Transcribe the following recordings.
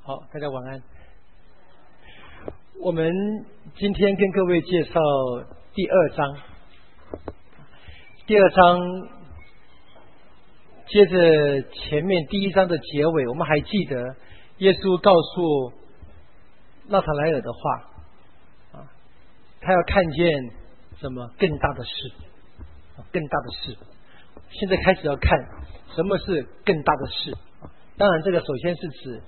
好，大家晚安。我们今天跟各位介绍第二章。第二章接着前面第一章的结尾，我们还记得耶稣告诉纳塔莱尔的话他要看见什么更大的事，更大的事。现在开始要看什么是更大的事。当然这个首先是指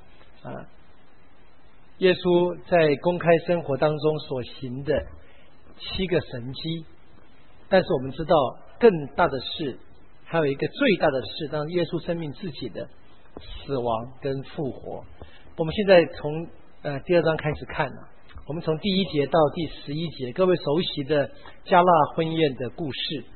耶稣在公开生活当中所行的7个神迹，但是我们知道更大的事还有一个最大的事，当耶稣生命自己的死亡跟复活。我们现在从第二章开始看我们从第1节到第11节，各位熟悉的加纳婚宴的故事。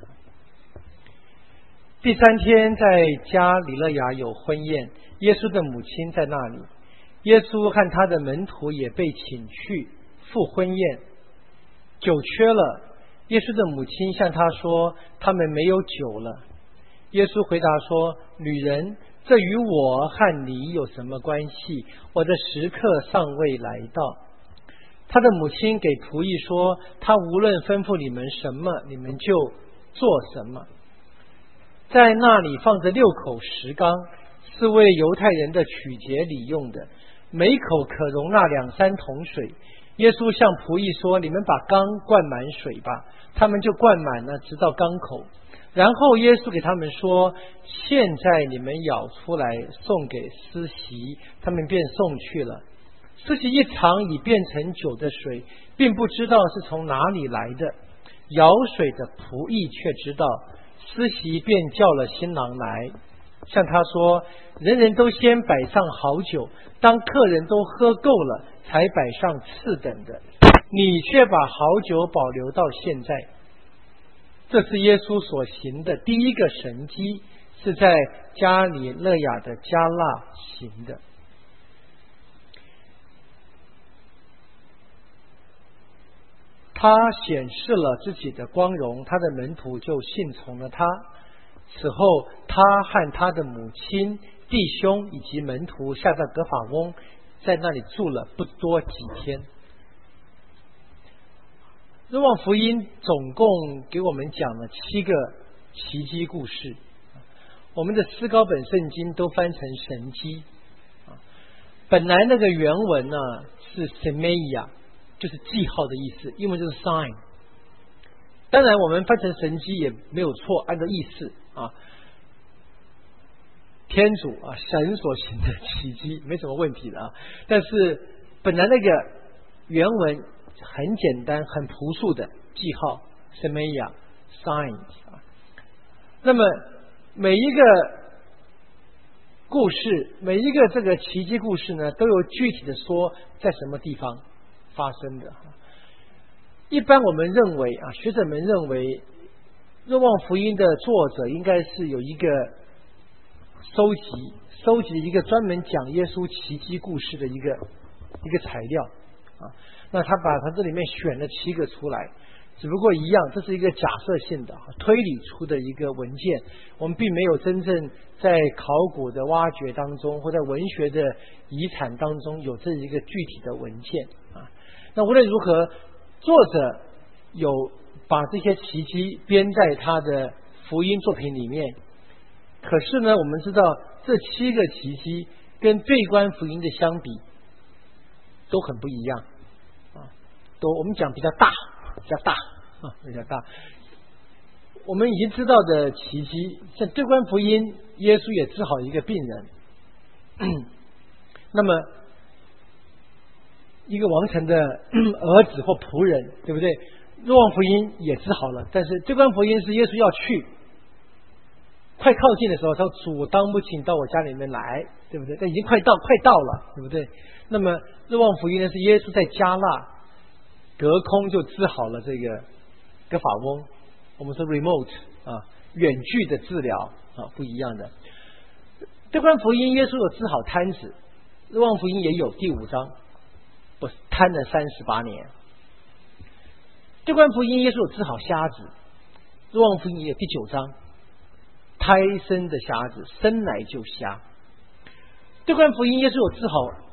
第3天在加里勒亚有婚宴，耶稣的母亲在那里，耶稣和他的门徒也被请去赴婚宴。酒缺了，耶稣的母亲向他说，他们没有酒了。耶稣回答说，女人，这与我和你有什么关系？我的时刻尚未来到。他的母亲给仆役说，他无论吩咐你们什么，你们就做什么。在那里放着6口石缸，是为犹太人的取节礼用的，每口可容纳2、3桶水。耶稣向仆役说，你们把缸灌满水吧。他们就灌满了，直到缸口。然后耶稣给他们说，现在你们舀出来送给司席，他们便送去了。司席一尝已变成酒的水，并不知道是从哪里来的，舀水的仆役却知道。司席便叫了新郎来，向他说，人人都先摆上好酒，当客人都喝够了，才摆上次等的，你却把好酒保留到现在。这是耶稣所行的第一个神迹，是在加里勒亚的加纳行的。他显示了自己的光荣，他的门徒就信从了他。此后他和他的母亲、弟兄以及门徒下到葛法翁，在那里住了不多几天。若望福音总共给我们讲了7个奇迹故事，我们的思高本圣经都翻成神迹。本来那个原文是 semeia， 就是记号的意思，英文就是 sign。 当然我们翻成神迹也没有错，按照意思天主神所行的奇迹没什么问题的但是本来那个原文很简单很朴素的记号 semeia sign。 那么每一个故事，每一个这个奇迹故事呢，都有具体的说在什么地方发生的。一般我们认为学者们认为若望福音的作者应该是有一个收集一个专门讲耶稣奇迹故事的一个材料那他把他这里面选了7个出来，只不过一样，这是一个假设性的推理出的一个文件，我们并没有真正在考古的挖掘当中或在文学的遗产当中有这一个具体的文件那无论如何，作者有把这些奇迹编在他的福音作品里面。可是呢，我们知道这7个奇迹跟对观福音的相比都很不一样都我们讲比较大。我们已经知道的奇迹，像对观福音，耶稣也治好一个病人那么一个王臣的儿子或仆人，对不对？若望福音也治好了，但是对观福音是耶稣要去，快靠近的时候，他说主当不请到我家里面来，对不对？但已经快到了，对不对？那么若望福音呢，是耶稣在加纳隔空就治好了这个葛法翁，我们说 remote 远距的治疗不一样的。对观福音耶稣有治好瘫子，若望福音也有第5章，不是瘫了38年。对观福音耶稣有治好瞎子，若望福音也有第9章，胎生的瞎子生来就瞎。对观福音耶稣有治好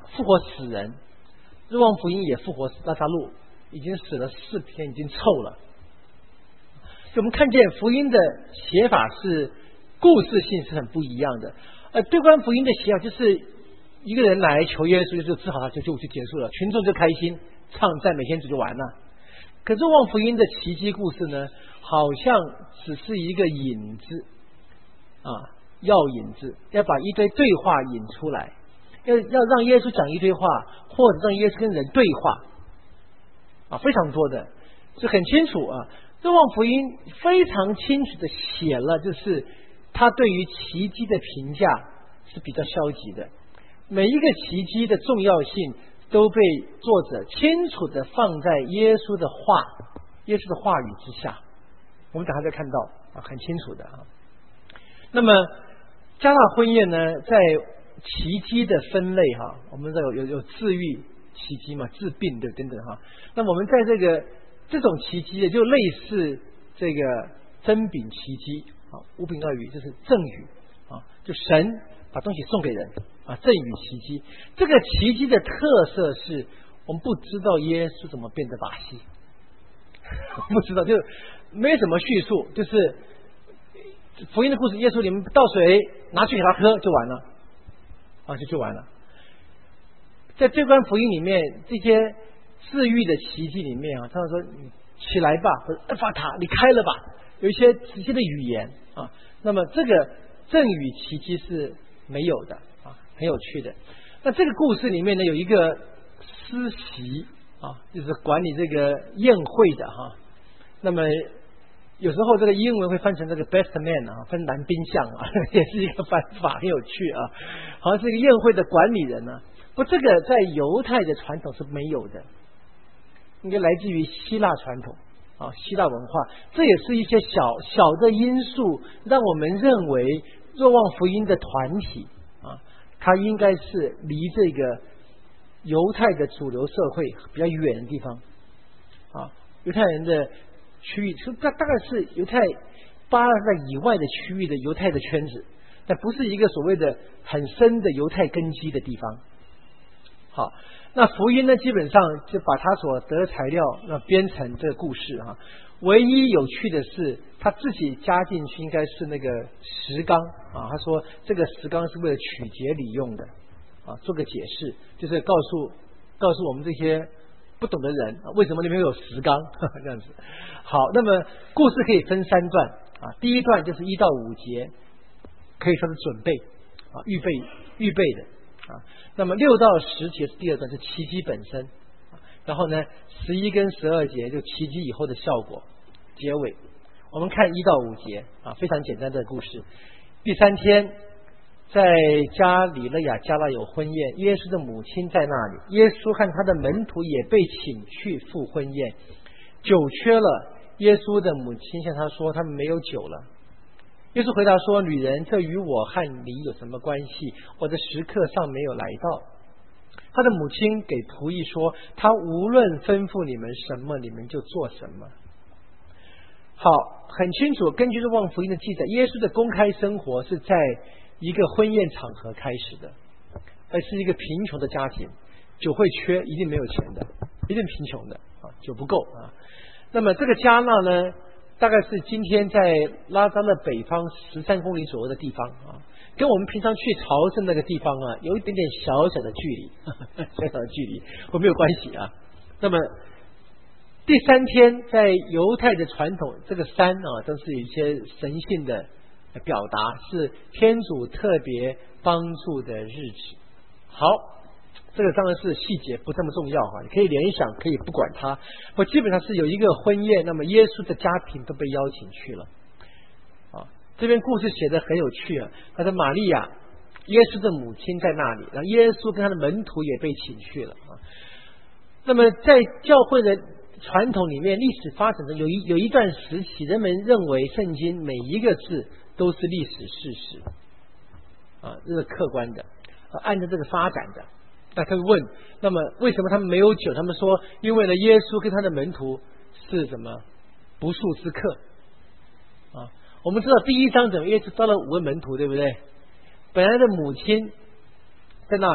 复活死人，若望福音也复活拉撒路，已经死了4天，已经臭了。我们看见福音的写法是故事性是很不一样的。对观福音的写法就是一个人来求耶稣，就治好他就结束了，群众就开心唱赞美天主就完了。可是望福音的奇迹故事呢，好像只是一个引子要引子，要把一堆对话引出来，要让耶稣讲一堆话，或者让耶稣跟人对话非常多的，是很清楚若望福音非常清楚的写了，就是他对于奇迹的评价是比较消极的，每一个奇迹的重要性都被作者清楚的放在耶稣的话语之下，我们等下再看到很清楚的那么加纳婚宴呢，在奇迹的分类我们有治愈奇迹嘛，治病的等等那么我们在这种奇迹也就类似这个真饼奇迹无饼二鱼，就是赠与就神把东西送给人赠与奇迹。这个奇迹的特色是我们不知道耶稣怎么变的把戏不知道，就没什么叙述，就是福音的故事，耶稣你们倒水拿去给他喝就完了就完了。在这段福音里面，这些治愈的奇迹里面他说你起来吧，或者阿法塔你开了吧，有一些直接的语言那么这个赠与奇迹是没有的很有趣的。那这个故事里面呢，有一个司席就是管理这个宴会的那么有时候这个英文会翻成这个 best man 分男宾相也是一个翻法，很有趣好像是一个宴会的管理人不，这个在犹太的传统是没有的，应该来自于希腊传统希腊文化。这也是一些小的因素让我们认为若望福音的团体它应该是离这个犹太的主流社会比较远的地方犹太人的区域大概是犹太巴勒斯以外的区域的犹太的圈子，但不是一个所谓的很深的犹太根基的地方。好，那福音呢，基本上就把他所得的材料编成这个故事唯一有趣的是他自己加进去应该是那个石缸他说这个石缸是为了取节礼用的做个解释，就是告诉我们这些不懂的人为什么里面有石缸这样子。好，那么故事可以分3段第一段就是1到5节，可以说是准备预备的那么6到10节是第2段，是奇迹本身然后呢11跟12节就奇迹以后的效果结尾。我们看1到5节非常简单的故事。第3天，在加里肋亚加纳有婚宴，耶稣的母亲在那里，耶稣和他的门徒也被请去赴婚宴，酒缺了，耶稣的母亲向他说他们没有酒了。耶稣回答说，女人，这与我和你有什么关系？我的时刻尚没有来到。他的母亲给仆役说，他无论吩咐你们什么，你们就做什么。好，很清楚，根据若望福音的记载，耶稣的公开生活是在一个婚宴场合开始的，而是一个贫穷的家庭，酒会缺，一定没有钱的，一定贫穷的酒不够那么这个加纳呢，大概是今天在拉扎勒北方13公里左右的地方跟我们平常去朝圣那个地方有一点点小小的距离小小的距离我没有关系那么第3天，在犹太的传统，这个山都是有一些神性的表达，是天主特别帮助的日子。好，这个当然是细节不这么重要你可以联想，可以不管它。我基本上是有一个婚宴，那么耶稣的家庭都被邀请去了这边故事写得很有趣他说玛利亚，耶稣的母亲在那里，然后耶稣跟他的门徒也被请去了那么在教会的传统里面，历史发展中有一段时期，人们认为圣经每一个字都是历史事实这是客观的按照这个发展的。那他问，那么为什么他们没有酒？他们说，因为呢，耶稣跟他的门徒是什么不速之客我们知道第1章怎么耶稣招了5个门徒，对不对？本来的母亲在那里，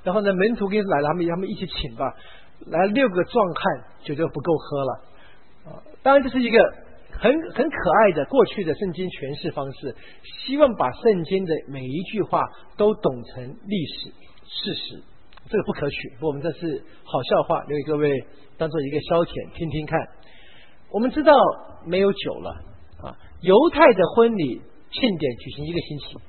然后呢，门徒跟耶稣来了，他们一起请吧，来6个壮汉，酒就不够喝了当然这是一个很可爱的过去的圣经诠释方式，希望把圣经的每一句话都懂成历史事实，这个不可取。我们这是好笑话，留给各位当做一个消遣听听看。我们知道没有酒了犹太的婚礼庆典举行1个星期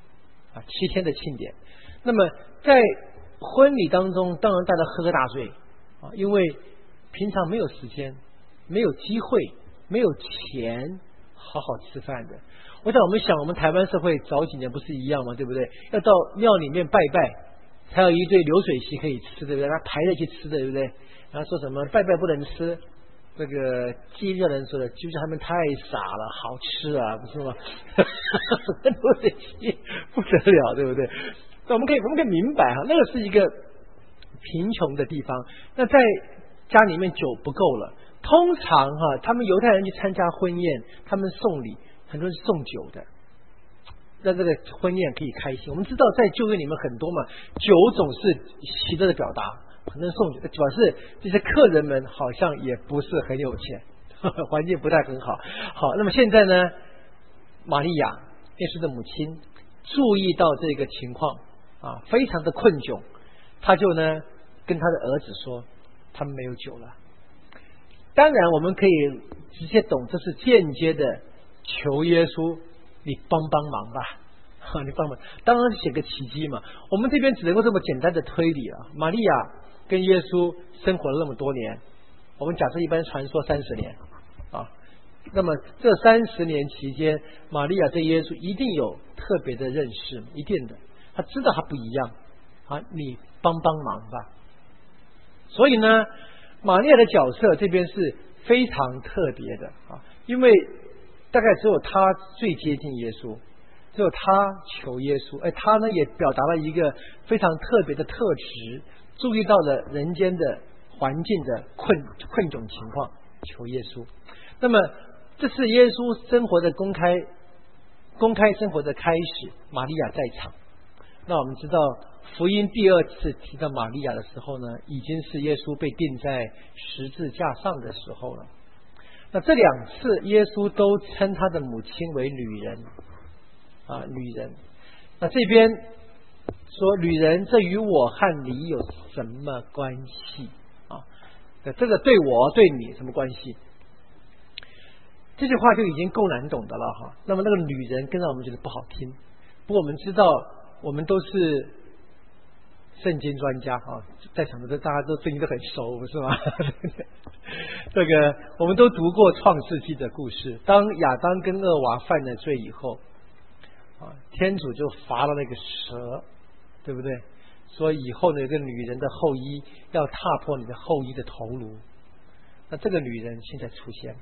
7天的庆典。那么在婚礼当中，当然大家喝个大醉因为平常没有时间，没有机会，没有钱好好吃饭的。我想我们台湾社会早几年不是一样吗？对不对？要到庙里面拜拜，才有一堆流水席可以吃，对不对？他排着去吃的，对不对？然后说什么拜拜不能吃，这个基督教人说的，基督教他们太傻了，好吃啊，不是吗？流水席不得了，对不对？那我们可以明白那个是一个贫穷的地方。那在家里面酒不够了，通常他们犹太人去参加婚宴，他们送礼，很多人是送酒的，让这个婚宴可以开心。我们知道在旧约里面很多嘛，酒总是喜乐的表达，很多人送酒，主要是这些客人们好像也不是很有钱，环境不太很好。好，那么现在呢，玛利亚耶稣的母亲注意到这个情况非常的困窘，他就呢跟他的儿子说，他们没有酒了。当然我们可以直接懂，这是间接的求耶稣你帮忙吧你帮忙，当然是写个奇迹嘛。我们这边只能够这么简单的推理玛利亚跟耶稣生活了那么多年，我们假设一般传说30年那么这30年期间，玛利亚对耶稣一定有特别的认识，一定的，他知道他不一样你帮忙吧。所以呢，玛利亚的角色这边是非常特别的因为大概只有他最接近耶稣，只有他求耶稣，而他呢也表达了一个非常特别的特质，注意到了人间的环境的困窘情况，求耶稣。那么这是耶稣生活的公开生活的开始，玛利亚在场。那我们知道福音第2次提到玛利亚的时候呢，已经是耶稣被钉在十字架上的时候了。那这2次耶稣都称他的母亲为女人女人。那这边说女人，这与我和你有什么关系这个对我对你什么关系？这句话就已经够难懂的了那么那个女人更让我们觉得不好听。不过我们知道我们都是圣经专家在场的大家都圣经都很熟，不是吗？这个我们都读过创世纪的故事，当亚当跟厄娃犯了罪以后天主就罚了那个蛇，对不对？说以后呢，有个女人的后裔要踏破你的后裔的头颅。那这个女人现在出现了，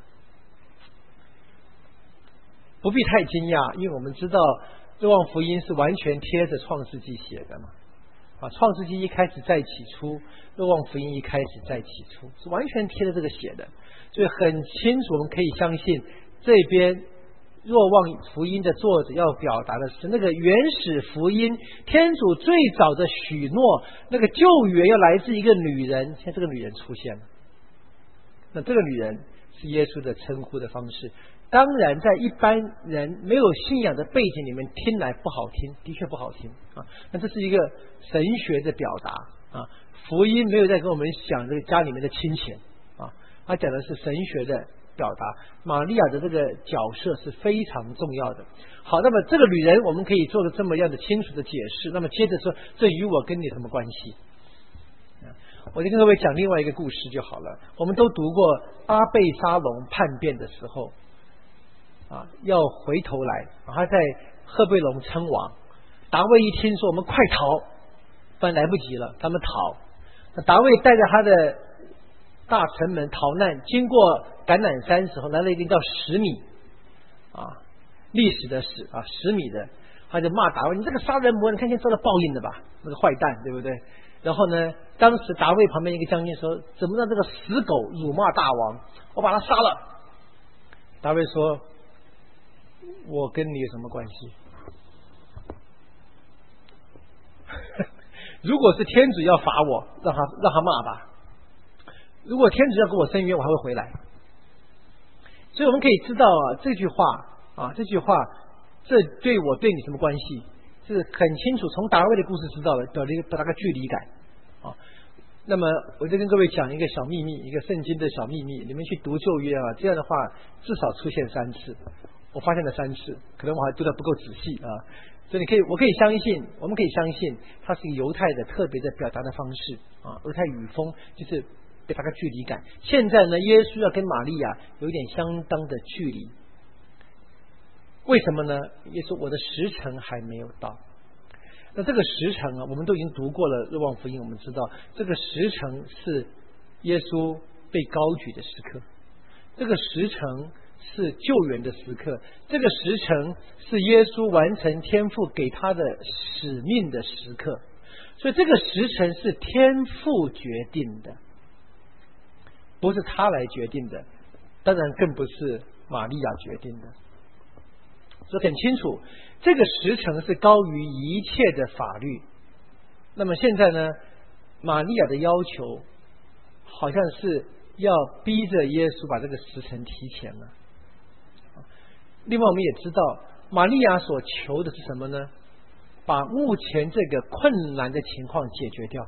不必太惊讶，因为我们知道若望福音是完全贴着创世纪写的嘛创世纪一开始在起初，若望福音一开始在起初，是完全贴着这个写的，所以很清楚我们可以相信这边若望福音的作者要表达的是那个原始福音，天主最早的许诺，那个救援要来自一个女人，现在这个女人出现了。那这个女人是耶稣的称呼的方式，当然在一般人没有信仰的背景里面听来不好听，的确不好听那这是一个神学的表达福音没有在跟我们讲这个家里面的亲情他讲的是神学的表达。玛利亚的这个角色是非常重要的。好，那么这个女人我们可以做的这么样的清楚的解释。那么接着说，这与我跟你什么关系？我就跟各位讲另外一个故事就好了。我们都读过阿贝沙龙叛变的时候要回头来他在赫贝龙称王，达卫一听说我们快逃，不然来不及了，他们逃。那达卫带着他的大臣们逃难，经过橄榄山时候来了一个叫10米历史的史10米的，他就骂达卫，你这个杀人魔，你看见遭到报应的吧，那个坏蛋，对不对？然后呢，当时达卫旁边一个将军说，怎么让这个死狗辱骂大王，我把他杀了。达卫说，我跟你有什么关系？ 如果是天主要罚我，让他骂吧。如果天主要给我伸冤，我还会回来。所以我们可以知道这句话，这对我对你什么关系？是很清楚，从达味的故事知道的，表达个距离感啊。那么我就跟各位讲一个小秘密，一个圣经的小秘密，你们去读旧约这样的话至少出现3次，我发现了3次，可能我还读得不够仔细所以我们可以相信它是一个犹太的特别的表达的方式犹太语风就是表达个距离感。现在呢，耶稣要跟玛利亚有一点相当的距离，为什么呢？耶稣我的时辰还没有到。那这个时辰我们都已经读过了《若望福音》，我们知道这个时辰是耶稣被高举的时刻，这个时辰是救援的时刻，这个时辰是耶稣完成天父给他的使命的时刻。所以这个时辰是天父决定的，不是他来决定的，当然更不是玛利亚决定的。所以很清楚，这个时辰是高于一切的法律。那么现在呢，玛利亚的要求好像是要逼着耶稣把这个时辰提前了。另外我们也知道，玛利亚所求的是什么呢？把目前这个困难的情况解决掉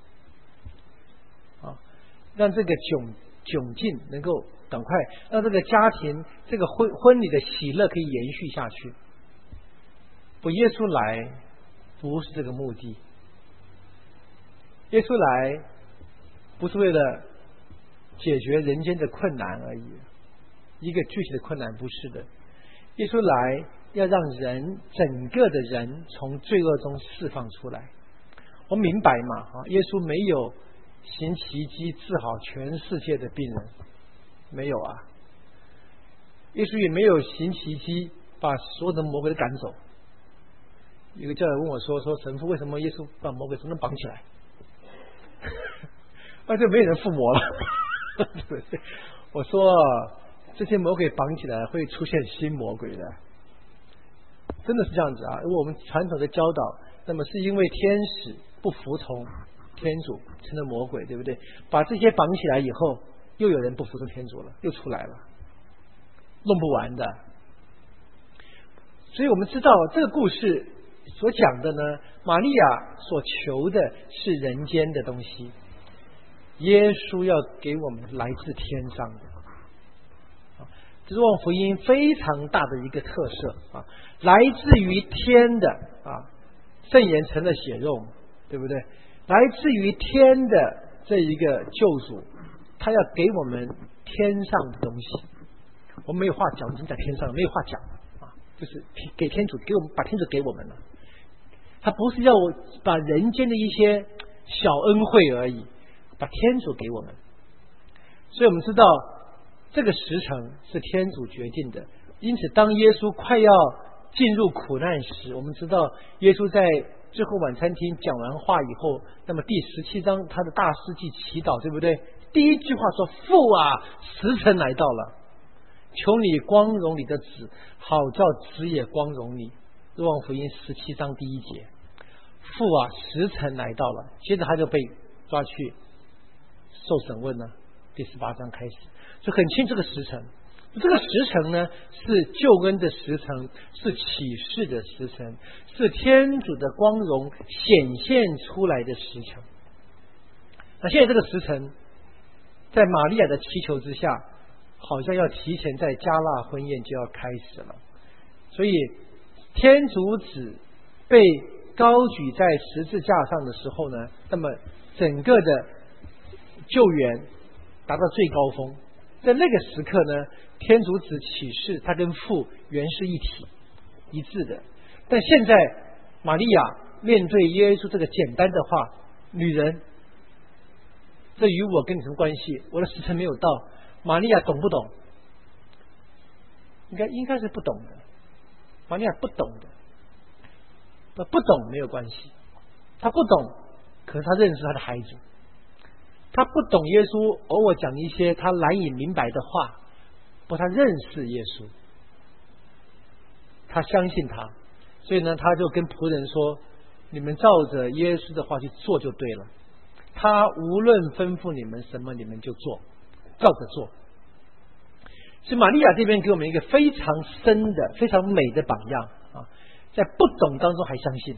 让这个窘境能够赶快让这个家庭这个婚礼的喜乐可以延续下去。耶稣来不是这个目的，耶稣来不是为了解决人间的困难而已，一个具体的困难不是的。耶稣来要让整个的人从罪恶中释放出来。我们明白嘛耶稣没有行奇迹治好全世界的病人，没有耶稣也没有行奇迹把所有的魔鬼都赶走。有个教友问我说神父，为什么耶稣把魔鬼总能绑起来就没有人附魔了我说这些魔鬼绑起来会出现新魔鬼的，真的是这样子如果我们传统的教导，那么是因为天使不服从天主成了魔鬼，对不对？把这些绑起来以后，又有人不服从天主了，又出来了，弄不完的。所以我们知道这个故事所讲的呢，玛利亚所求的是人间的东西，耶稣要给我们来自天上的。这是若望福音非常大的一个特色来自于天的圣言成了血肉，对不对？来自于天的这一个救主，他要给我们天上的东西。我们没有话讲，我们在天上没有话讲就是给天主给我们，把天主给我们了。他不是要把人间的一些小恩惠而已，把天主给我们。所以我们知道这个时辰是天主决定的。因此当耶稣快要进入苦难时，我们知道耶稣在最后晚餐厅讲完话以后，那么第17章他的大司祭祈祷，对不对？第一句话说，父时辰来到了，求你光荣你的子，好叫子也光荣你。若望福音17章第1节，父时辰来到了。接着他就被抓去受审问了，第18章开始。所以很清这个时辰，这个时辰呢是救恩的时辰，是启示的时辰，是天主的光荣显现出来的时辰。那现在这个时辰在玛利亚的祈求之下，好像要提前在加纳婚宴就要开始了。所以天主子被高举在十字架上的时候呢，那么整个的救援达到最高峰。在那个时刻呢，天主子启示他跟父原是一体一致的。但现在玛利亚面对耶稣这个简单的话，女人，这与我跟你什么关系？我的时辰没有到。玛利亚懂不懂？应该是不懂的。玛利亚不懂的，不懂没有关系。他不懂，可是他认识他的孩子。他不懂耶稣偶尔讲一些他难以明白的话，不，他认识耶稣，他相信他，所以呢，他就跟仆人说：“ 你们照着耶稣的话去做就对了。他无论吩咐你们什么，你们就做，照着做。所以玛利亚这边给我们一个非常深的、非常美的榜样啊，在不懂当中还相信，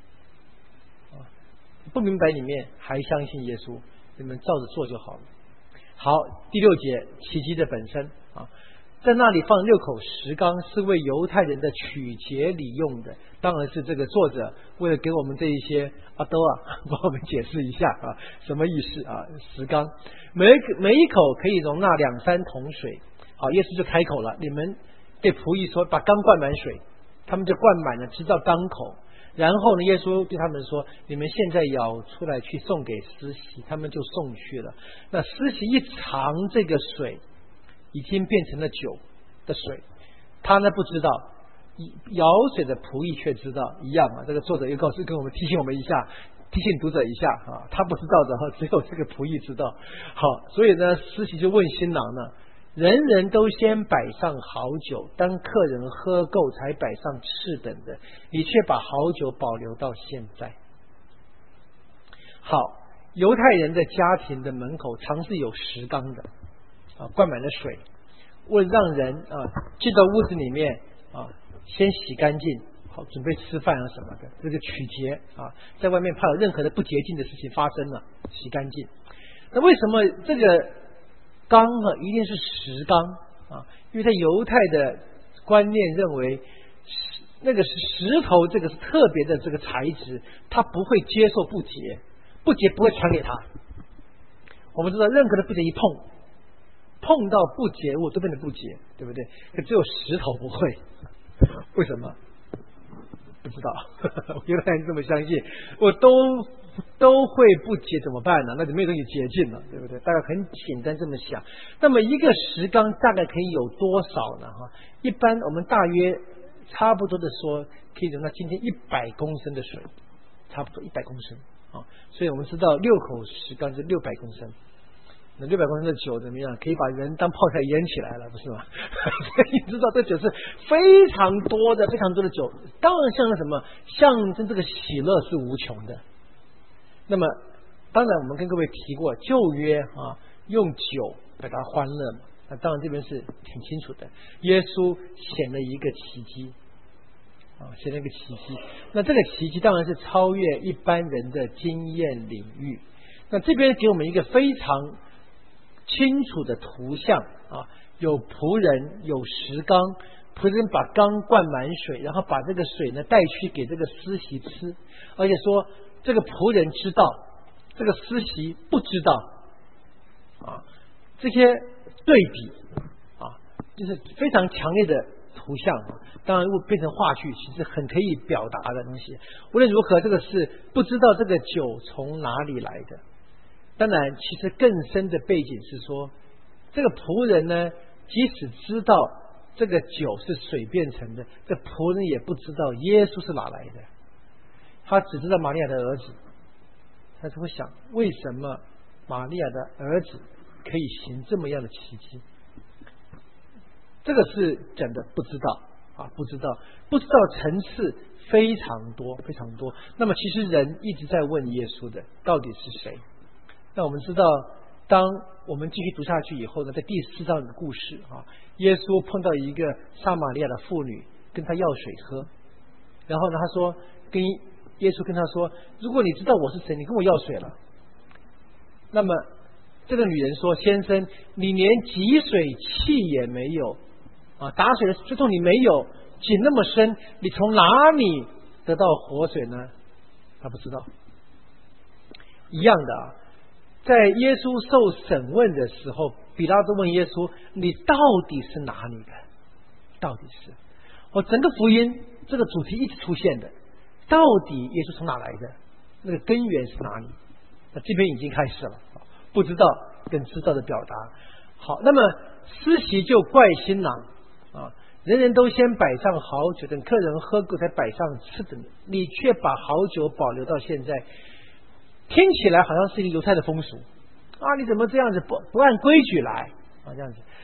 不明白里面还相信耶稣，你们照着做就好了。好，第6节，奇迹的本身啊，在那里放6口石缸，是为犹太人的取节礼用的。当然是这个作者为了给我们这一些帮我们解释一下啊，什么意思啊？石缸每一口可以容纳2、3桶水。好，耶稣就开口了，你们对仆役说，把缸灌满水，他们就灌满了，直到缸口。然后呢，耶稣对他们说，你们现在舀出来去送给司席，他们就送去了。那司席一尝这个水已经变成了酒的水，他呢不知道，舀水的仆役却知道，一样啊。这个作者又告诉跟我们提醒我们一下，提醒读者一下啊，他不知道的只有这个仆役知道。好，所以呢，司席就问新郎呢，人人都先摆上好酒，当客人喝够才摆上次等的，你却把好酒保留到现在。好，犹太人的家庭的门口常是有石缸的灌满了水，为了让人进到屋子里面先洗干净，好准备吃饭什么的，这个取节在外面怕有任何的不洁净的事情发生了，洗干净。那为什么这个缸一定是石缸因为在犹太的观念认为那个石头这个是特别的这个材质，它不会接受不洁，不洁不会传给他。我们知道任何的不洁一碰到不洁物都变得不洁，对不对？可只有石头不会，为什么？不知道，犹太人这么相信，我都会不洁怎么办呢？那就没有东西洁净了，对不对？大概很简单这么想。那么一个石缸大概可以有多少呢？一般我们大约差不多的说，可以容纳今天100公升的水，差不多100公升所以我们知道6口石缸是600公升。那600公升的酒怎么样？可以把人当泡菜淹起来了，不是吗？所以你知道这酒是非常多的酒，当然像什么象征这个喜乐是无穷的。那么当然我们跟各位提过旧约用酒表达欢乐嘛，那当然这边是挺清楚的。耶稣显了一个奇迹显了一个奇迹，那这个奇迹当然是超越一般人的经验领域。那这边给我们一个非常清楚的图像有仆人，有石缸，仆人把缸灌满水，然后把这个水呢带去给这个司席吃，而且说这个仆人知道，这个司席不知道这些对比就是非常强烈的图像当然如果变成话剧，其实很可以表达的东西。无论如何，这个是不知道这个酒从哪里来的。当然其实更深的背景是说，这个仆人呢即使知道这个酒是水变成的，这仆人也不知道耶稣是哪来的，他只知道玛利亚的儿子。他就会想，为什么玛利亚的儿子可以行这么样的奇迹？这个是讲的不知道不知道层次非常多非常多。那么其实人一直在问耶稣的到底是谁。那我们知道，当我们继续读下去以后呢，在第4章的故事耶稣碰到一个撒玛利亚的妇女，跟他要水喝，然后呢他说，耶稣跟他说，如果你知道我是谁，你跟我要水了。那么这个女人说，先生，你连汲水器也没有打水的水桶你没有，井那么深，你从哪里得到活水呢？他不知道。一样的在耶稣受审问的时候，比拉多问耶稣，你到底是哪里的？到底是整个福音这个主题一直出现的，到底耶稣从哪来的？那个根源是哪里？那这边已经开始了，不知道跟知道的表达。好，那么司席就怪新郎人人都先摆上好酒，等客人喝够才摆上次等，你却把好酒保留到现在。听起来好像是一个犹太的风俗你怎么这样子不按规矩来这样子？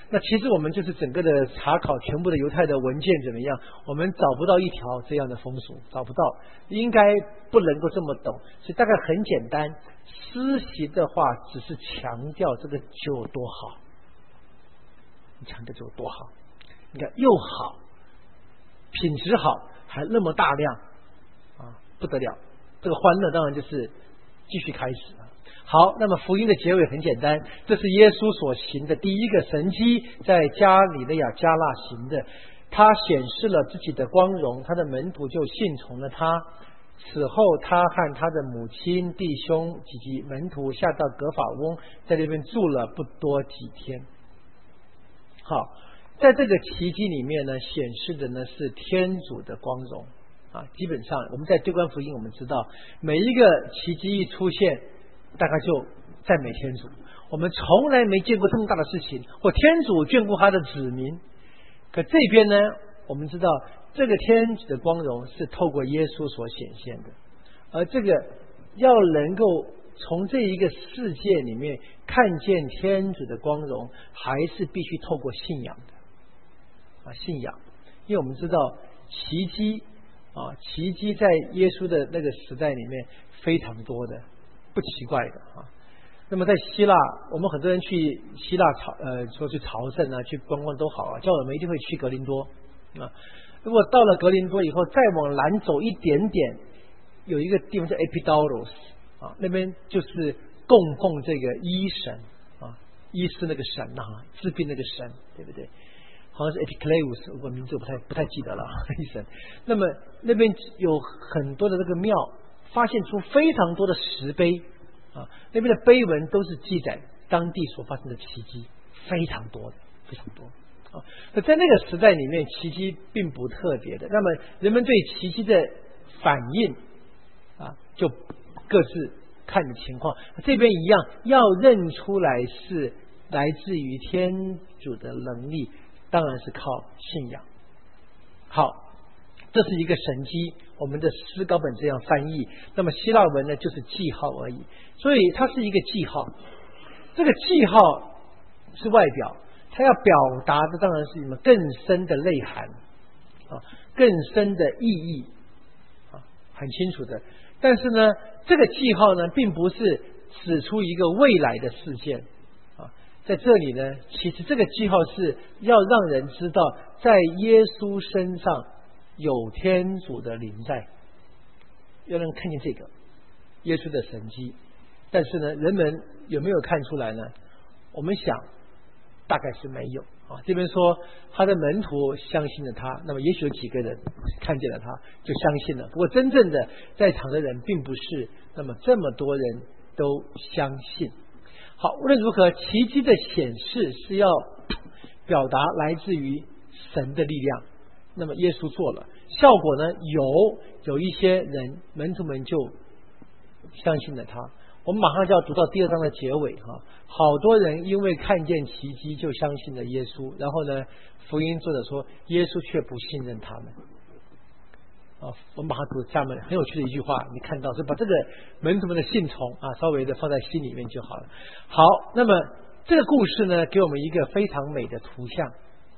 那其实我们就是整个的查考全部的犹太的文件怎么样，我们找不到一条这样的风俗，找不到，应该不能够这么懂，所以大概很简单，施洗的话只是强调这个酒有多好，强调酒有多好，你看又好，品质好，还那么大量啊，不得了，这个欢乐当然就是继续开始了。好，那么福音的结尾很简单，这是耶稣所行的第一个神迹，在加里肋亚迦纳行的，他显示了自己的光荣，他的门徒就信从了他。此后他和他的母亲、弟兄及门徒下到葛法翁，在那边住了不多几天。好，在这个奇迹里面呢，显示的呢是天主的光荣啊。基本上我们在对观福音我们知道，每一个奇迹一出现，大概就赞美天主，我们从来没见过这么大的事情，或天主眷顾他的子民。可这边呢，我们知道这个天主的光荣是透过耶稣所显现的，而这个要能够从这一个世界里面看见天主的光荣，还是必须透过信仰的信仰。因为我们知道奇迹在耶稣的那个时代里面非常多的，不奇怪的那么在希腊，我们很多人去希腊说去朝圣啊，去观光都好啊，教友们一定会去格林多啊。如果到了格林多以后，再往南走一点点，有一个地方叫 Epidaurus 那边就是供奉这个医神医师那个神治病那个神，对不对？好像是 Epicleus， 我名字不太记得了医神。那么那边有很多的这个庙，发现出非常多的石碑那边的碑文都是记载当地所发生的奇迹，非常多那在那个时代里面，奇迹并不特别的。那么人们对奇迹的反应就各自看的情况。这边一样，要认出来是来自于天主的能力，当然是靠信仰。好，这是一个神迹，我们的诗稿本这样翻译。那么希腊文呢，就是记号而已，所以它是一个记号。这个记号是外表，它要表达的当然是什么更深的内涵更深的意义很清楚的。但是呢，这个记号呢，并不是指出一个未来的事件在这里呢，其实这个记号是要让人知道，在耶稣身上有天主的临在，要让人看见这个耶稣的神迹。但是呢，人们有没有看出来呢？我们想大概是没有这边说他的门徒相信了他，那么也许有几个人看见了他就相信了，不过真正的在场的人并不是那么这么多人都相信。好，无论如何，奇迹的显示是要表达来自于神的力量，那么耶稣做了，效果呢有一些人门徒们就相信了他。我们马上就要读到第2章的结尾好多人因为看见奇迹就相信了耶稣，然后呢，福音作者说耶稣却不信任他们我们马上读下面很有趣的一句话，你看到，所以把这个门徒们的信从稍微的放在心里面就好了。好，那么这个故事呢，给我们一个非常美的图像。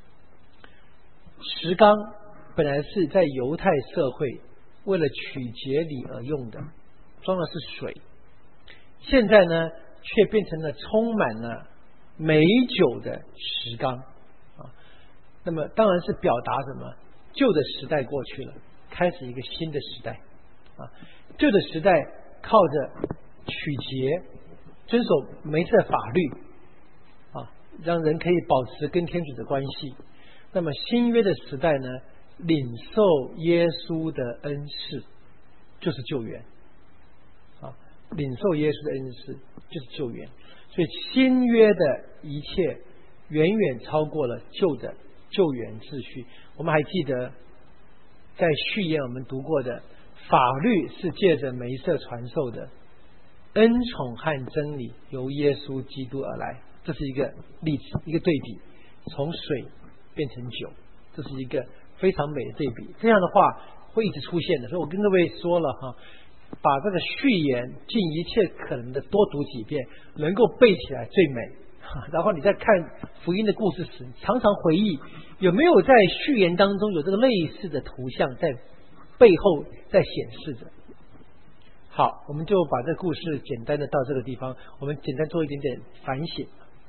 石缸本来是在犹太社会为了取节礼而用的，装的是水，现在呢却变成了充满了美酒的石缸那么当然是表达什么？旧的时代过去了，开始一个新的时代旧的时代靠着取节，遵守梅瑟法律让人可以保持跟天主的关系。那么新约的时代呢，领受耶稣的恩赐就是救援领受耶稣的恩赐就是救援。所以新约的一切远远超过了旧的救援秩序。我们还记得在序言我们读过的，法律是借着梅瑟传授的，恩宠和真理由耶稣基督而来，这是一个例子，一个对比，从水变成酒，这是一个非常美的对比。这样的话会一直出现的，所以我跟各位说了把这个序言尽一切可能的多读几遍，能够背起来最美然后你在看福音的故事时，常常回忆有没有在序言当中有这个类似的图像在背后在显示着。好，我们就把这个故事简单的到这个地方，我们简单做一点点反省。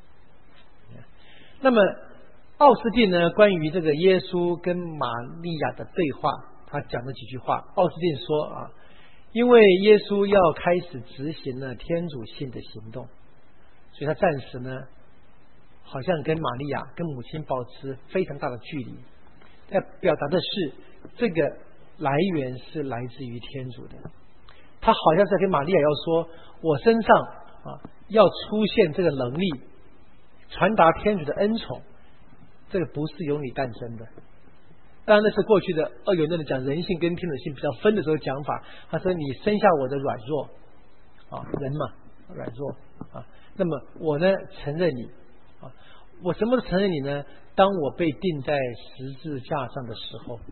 那么奥斯定呢，关于这个耶稣跟玛利亚的对话，他讲了几句话。奥斯定说啊，因为耶稣要开始执行了天主性的行动，所以他暂时呢好像跟玛利亚跟母亲保持非常大的距离，在表达的是这个来源是来自于天主的。他好像是跟玛利亚要说，我身上要出现这个能力，传达天主的恩宠，这个不是由你诞生的。当然那是过去的二元论的讲人性跟天主性比较分的时候讲法。他说你生下我的软弱人嘛软弱那么我呢承认你我什么时候承认你呢？当我被钉在十字架上的时候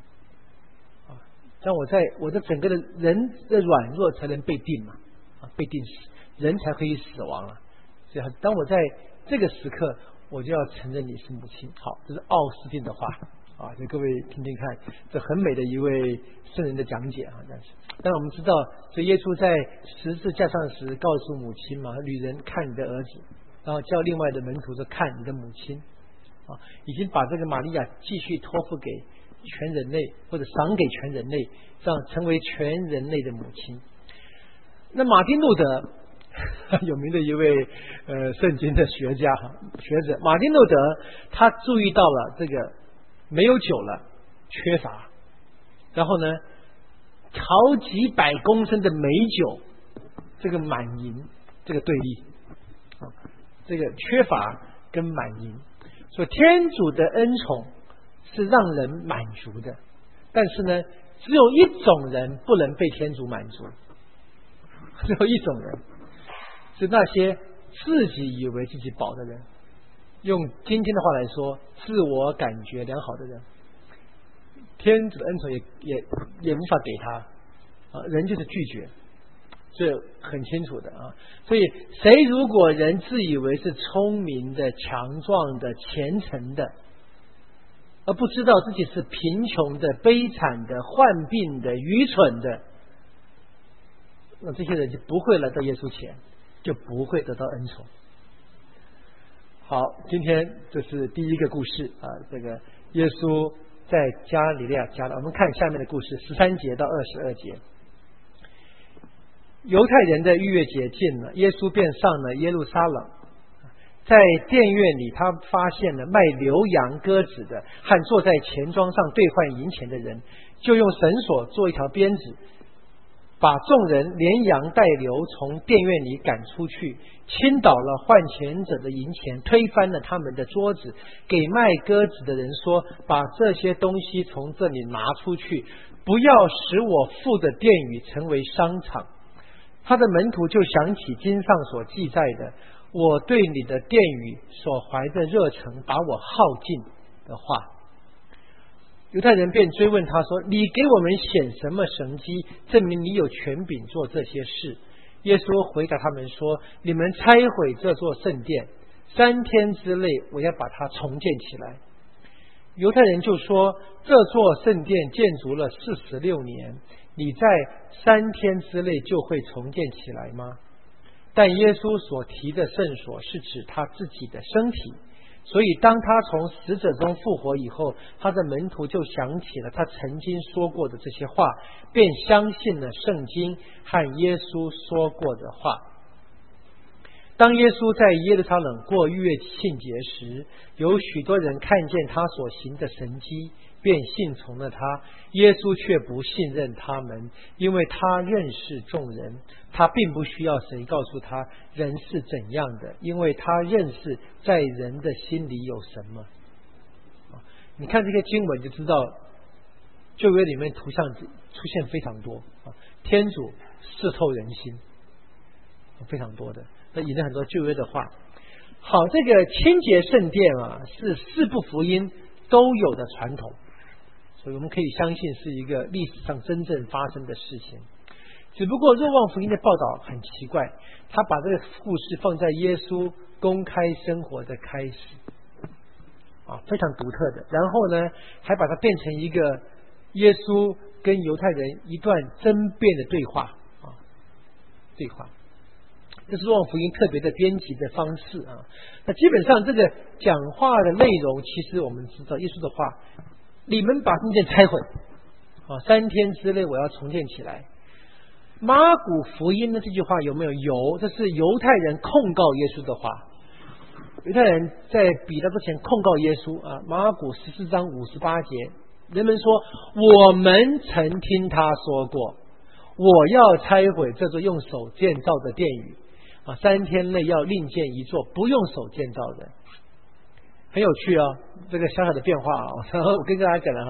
当我的整个的人的软弱才能被钉嘛被钉死，人才可以死亡了。所以当我在这个时刻，我就要承认你是母亲。好，这是奥斯定的话所以各位听听看，这很美的一位圣人的讲解但我们知道，所以耶稣在十字架上时告诉母亲嘛，女人看你的儿子，然后叫另外的门徒说看你的母亲已经把这个玛利亚继续托付给全人类，或者赏给全人类，这样成为全人类的母亲。那马丁路德有名的一位圣经的学者马丁路德，他注意到了这个没有酒了，缺乏，然后呢好几百公升的美酒，这个满盈，这个对立这个缺乏跟满盈。所以天主的恩宠是让人满足的，但是呢只有一种人不能被天主满足，只有一种人，是那些自己以为自己饱的人，用今天的话来说，自我感觉良好的人，天主的恩宠也无法给他人就是拒绝，这很清楚的所以谁如果人自以为是聪明的、强壮的、虔诚的，而不知道自己是贫穷的、悲惨的、患病的、愚蠢的，那这些人就不会来到耶稣前，就不会得到恩宠。好，今天这是第一个故事这个耶稣在加利利亚加了。我们看下面的故事13节到22节。犹太人的逾越节近了，耶稣便上了耶路撒冷，在殿院里他发现了卖牛羊鸽子的和坐在钱庄上兑换银钱的人，就用绳索做一条鞭子，把众人连羊带牛从殿院里赶出去，倾倒了换钱者的银钱，推翻了他们的桌子，给卖鸽子的人说，把这些东西从这里拿出去，不要使我父的殿宇成为商场。他的门徒就想起经上所记载的，我对你的殿宇所怀的热诚把我耗尽的话。犹太人便追问他说，你给我们显什么神迹，证明你有权柄做这些事？耶稣回答他们说，你们拆毁这座圣殿，3天之内我要把它重建起来。犹太人就说，这座圣殿建筑了46年，你在3天之内就会重建起来吗？但耶稣所提的圣所是指他自己的身体，所以当他从死者中复活以后，他的门徒就想起了他曾经说过的这些话，便相信了圣经和耶稣说过的话。当耶稣在耶路撒冷过逾越庆节时，有许多人看见他所行的神迹，便信从了他。耶稣却不信任他们，因为他认识众人，他并不需要谁告诉他人是怎样的，因为他认识在人的心里有什么。你看这些经文就知道，旧约里面图像出现非常多天主视透人心，非常多的，那引了很多旧约的话。好，这个清洁圣殿是4部福音都有的传统，所以我们可以相信是一个历史上真正发生的事情。 只不过若望福音的报道很奇怪，他把这个故事放在耶稣公开生活的开始，非常独特的。然后呢，还把它变成一个耶稣跟犹太人一段争辩的对话。这是若望福音特别的编辑的方式啊。那基本上这个讲话的内容，其实我们知道耶稣的话，你们把圣殿拆毁，3天之内我要重建起来。马古福音的这句话有没有？有，这是犹太人控告耶稣的话。犹太人在彼得之前控告耶稣啊，马古14章58节，人们说我们曾听他说过，我要拆毁这座用手建造的殿宇，3天内要另建一座不用手建造的。很有趣这个小小的变化然后我跟大家讲了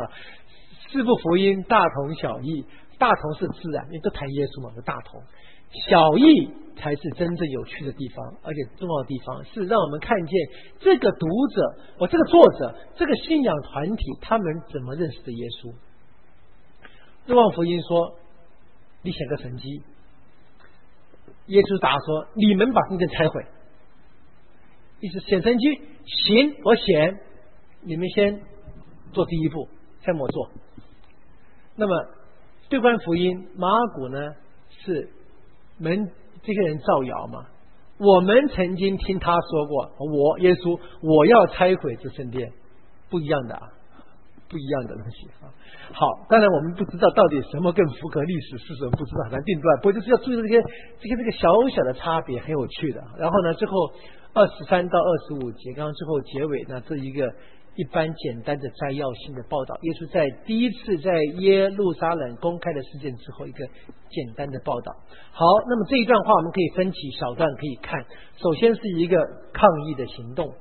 4部福音大同小异，大同是自然，因为都谈耶稣嘛，是大同。小异才是真正有趣的地方，而且重要的地方是让我们看见这个读者，这个作者，这个信仰团体他们怎么认识的耶稣。若望福音说你显个神迹，耶稣答说你们把圣殿拆毁，意思显神迹，行我显，你们先做第一步，先我做。那么对观福音马尔谷呢，是这些人造谣嘛，我们曾经听他说过，我耶稣我要拆毁这圣殿，不一样的东西好，当然我们不知道到底什么更符合历史事实，不知道很难定断，不过就是要注意这个小小的差别，很有趣的。然后呢，最后23到25节，刚刚最后结尾呢，这一个一般简单的摘要性的报道，耶稣在第一次在耶路撒冷公开的事件之后，一个简单的报道。好，那么这一段话我们可以分几小段可以看。首先是一个抗议的行动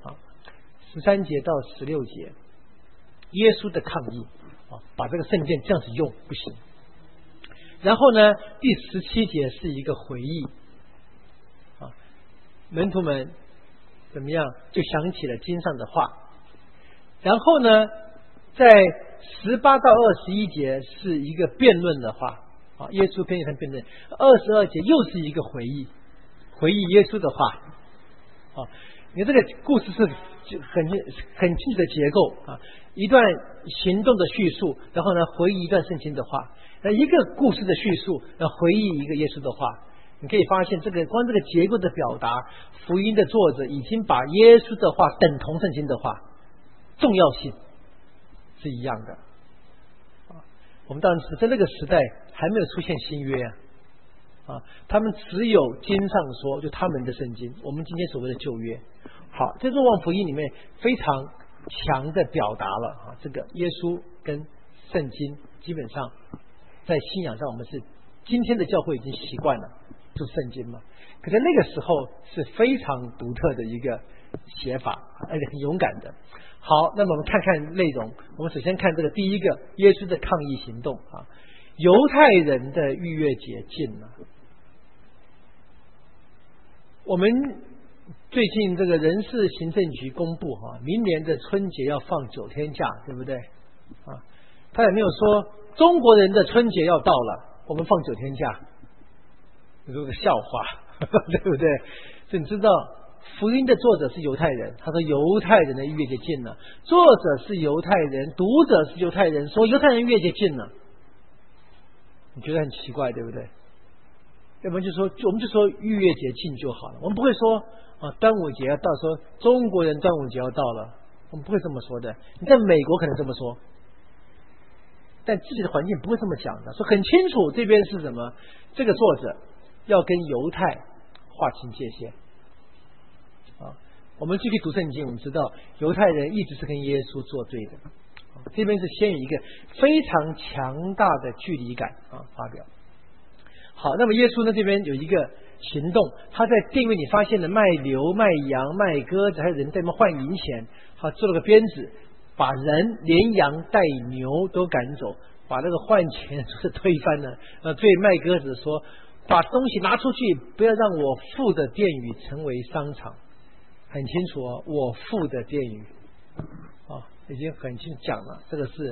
13节到16节，耶稣的抗议把这个圣殿这样子用不行。然后呢，第17节是一个回忆门徒们怎么样就想起了经上的话。然后呢，在18到21节是一个辩论的话耶稣跟他辩论。22节又是一个回忆耶稣的话你看这个故事是很细的结构一段行动的叙述，然后呢回忆一段圣经的话，一个故事的叙述，回忆一个耶稣的话。你可以发现光这个结构的表达，福音的作者已经把耶稣的话等同圣经的话，重要性是一样的我们当然是在那个时代还没有出现新约他们只有经上说，就他们的圣经，我们今天所谓的旧约。好，在若望福音里面非常强的表达了这个耶稣跟圣经基本上在信仰上我们是今天的教会已经习惯了就是圣经嘛，可在那个时候是非常独特的一个写法，而且很勇敢的。好，那么我们看看内容。我们首先看这个第一个耶稣的抗议行动犹太人的逾越节近了。我们最近这个人事行政局公布明年的春节要放9天假，对不对他也没有说中国人的春节要到了我们放9天假，这个笑话对不对？所以你知道福音的作者是犹太人，他说犹太人的逾越节近了，作者是犹太人，读者是犹太人，说犹太人逾越节近了，你觉得很奇怪对不对？要不然我们就说逾越节近就好了，我们不会说端午节要到，说中国人端午节要到了，我们不会这么说的。你在美国可能这么说，但自己的环境不会这么讲的，说很清楚这边是什么，这个作者要跟犹太划清界限我们继续读圣经，我们知道犹太人一直是跟耶稣作对的这边是先有一个非常强大的距离感发表。好，那么耶稣呢这边有一个行动，他在店里发现了卖牛卖羊卖鸽子，还有人在那换银钱做了个鞭子，把人连羊带牛都赶走，把那个换钱是推翻了对卖鸽子说，把东西拿出去，不要让我父的殿宇成为商场。很清楚我父的殿宇已经很清楚讲了，这个是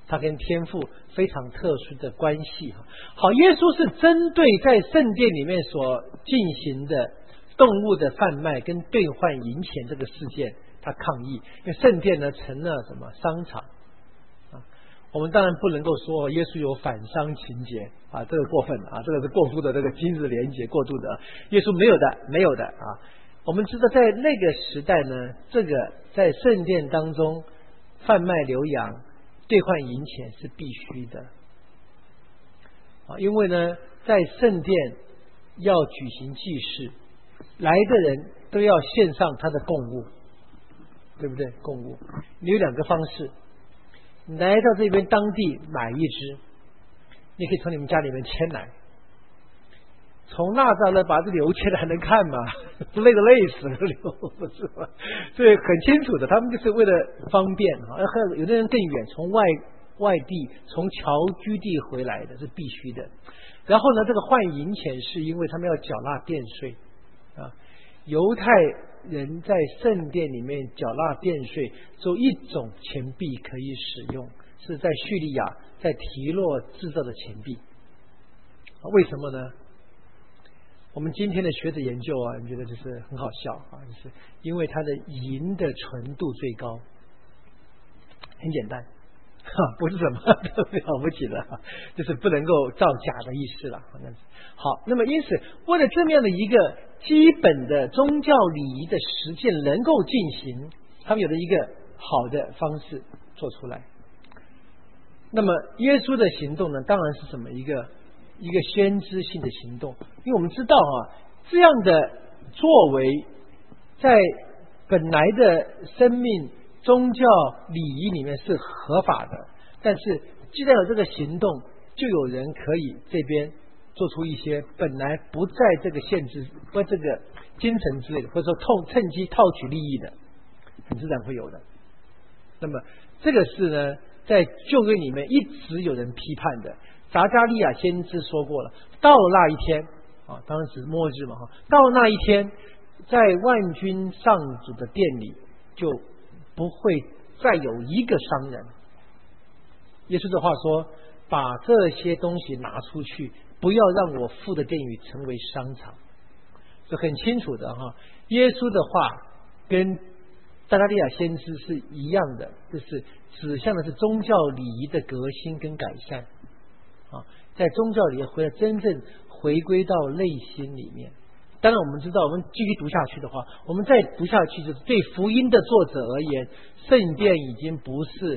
他跟天父非常特殊的关系。好，耶稣是针对在圣殿里面所进行的动物的贩卖跟兑换银钱这个事件，他抗议，因为圣殿呢成了什么商场啊？我们当然不能够说耶稣有反商情节啊，这个过分啊，这个是过度的这个今日连结过度的，耶稣没有的啊。我们知道在那个时代呢，这个在圣殿当中贩卖牛羊兑换银钱是必须的啊，因为呢在圣殿要举行祭祀，来的人都要献上他的供物，对不对？供物你有两个方式，你来到这边当地买一只，你可以从你们家里面牵来，从那扎勒把这牛牵来还能看吗？累死了牛，是吧？所以很清楚的，他们就是为了方便啊。有的人更远，从外地从侨居地回来的是必须的。然后呢，这个换银钱是因为他们要缴纳殿税啊。犹太人在圣殿里面缴纳殿税，只有一种钱币可以使用，是在叙利亚在提洛制造的钱币。为什么呢？我们今天的学者研究啊，你觉得就是很好笑啊，就是因为它的银的纯度最高，很简单，不是什么特别了不起的，就是不能够造假的意思了。好，那么因此，为了这么样的一个基本的宗教礼仪的实践能够进行，他们有了一个好的方式做出来。那么耶稣的行动呢，当然是什么一个先知性的行动，因为我们知道啊，这样的作为在本来的生命宗教礼仪里面是合法的，但是既然有这个行动，就有人可以这边做出一些本来不在这个限制或这个精神之类的，或者说趁机套取利益的，很自然会有的。那么这个是呢，在旧约里面一直有人批判的。撒迦利亚先知说过了，到了那一天啊，当然是末日嘛，到了那一天，在万军上主的殿里就不会再有一个商人。耶稣的话说，把这些东西拿出去，不要让我父的殿宇成为商场。是很清楚的哈，耶稣的话跟撒迦利亚先知是一样的，就是指向的是宗教礼仪的革新跟改善啊，在宗教里真正回归到内心里面。当然我们知道，我们继续读下去的话，我们再读下去，就是对福音的作者而言，圣殿已经不是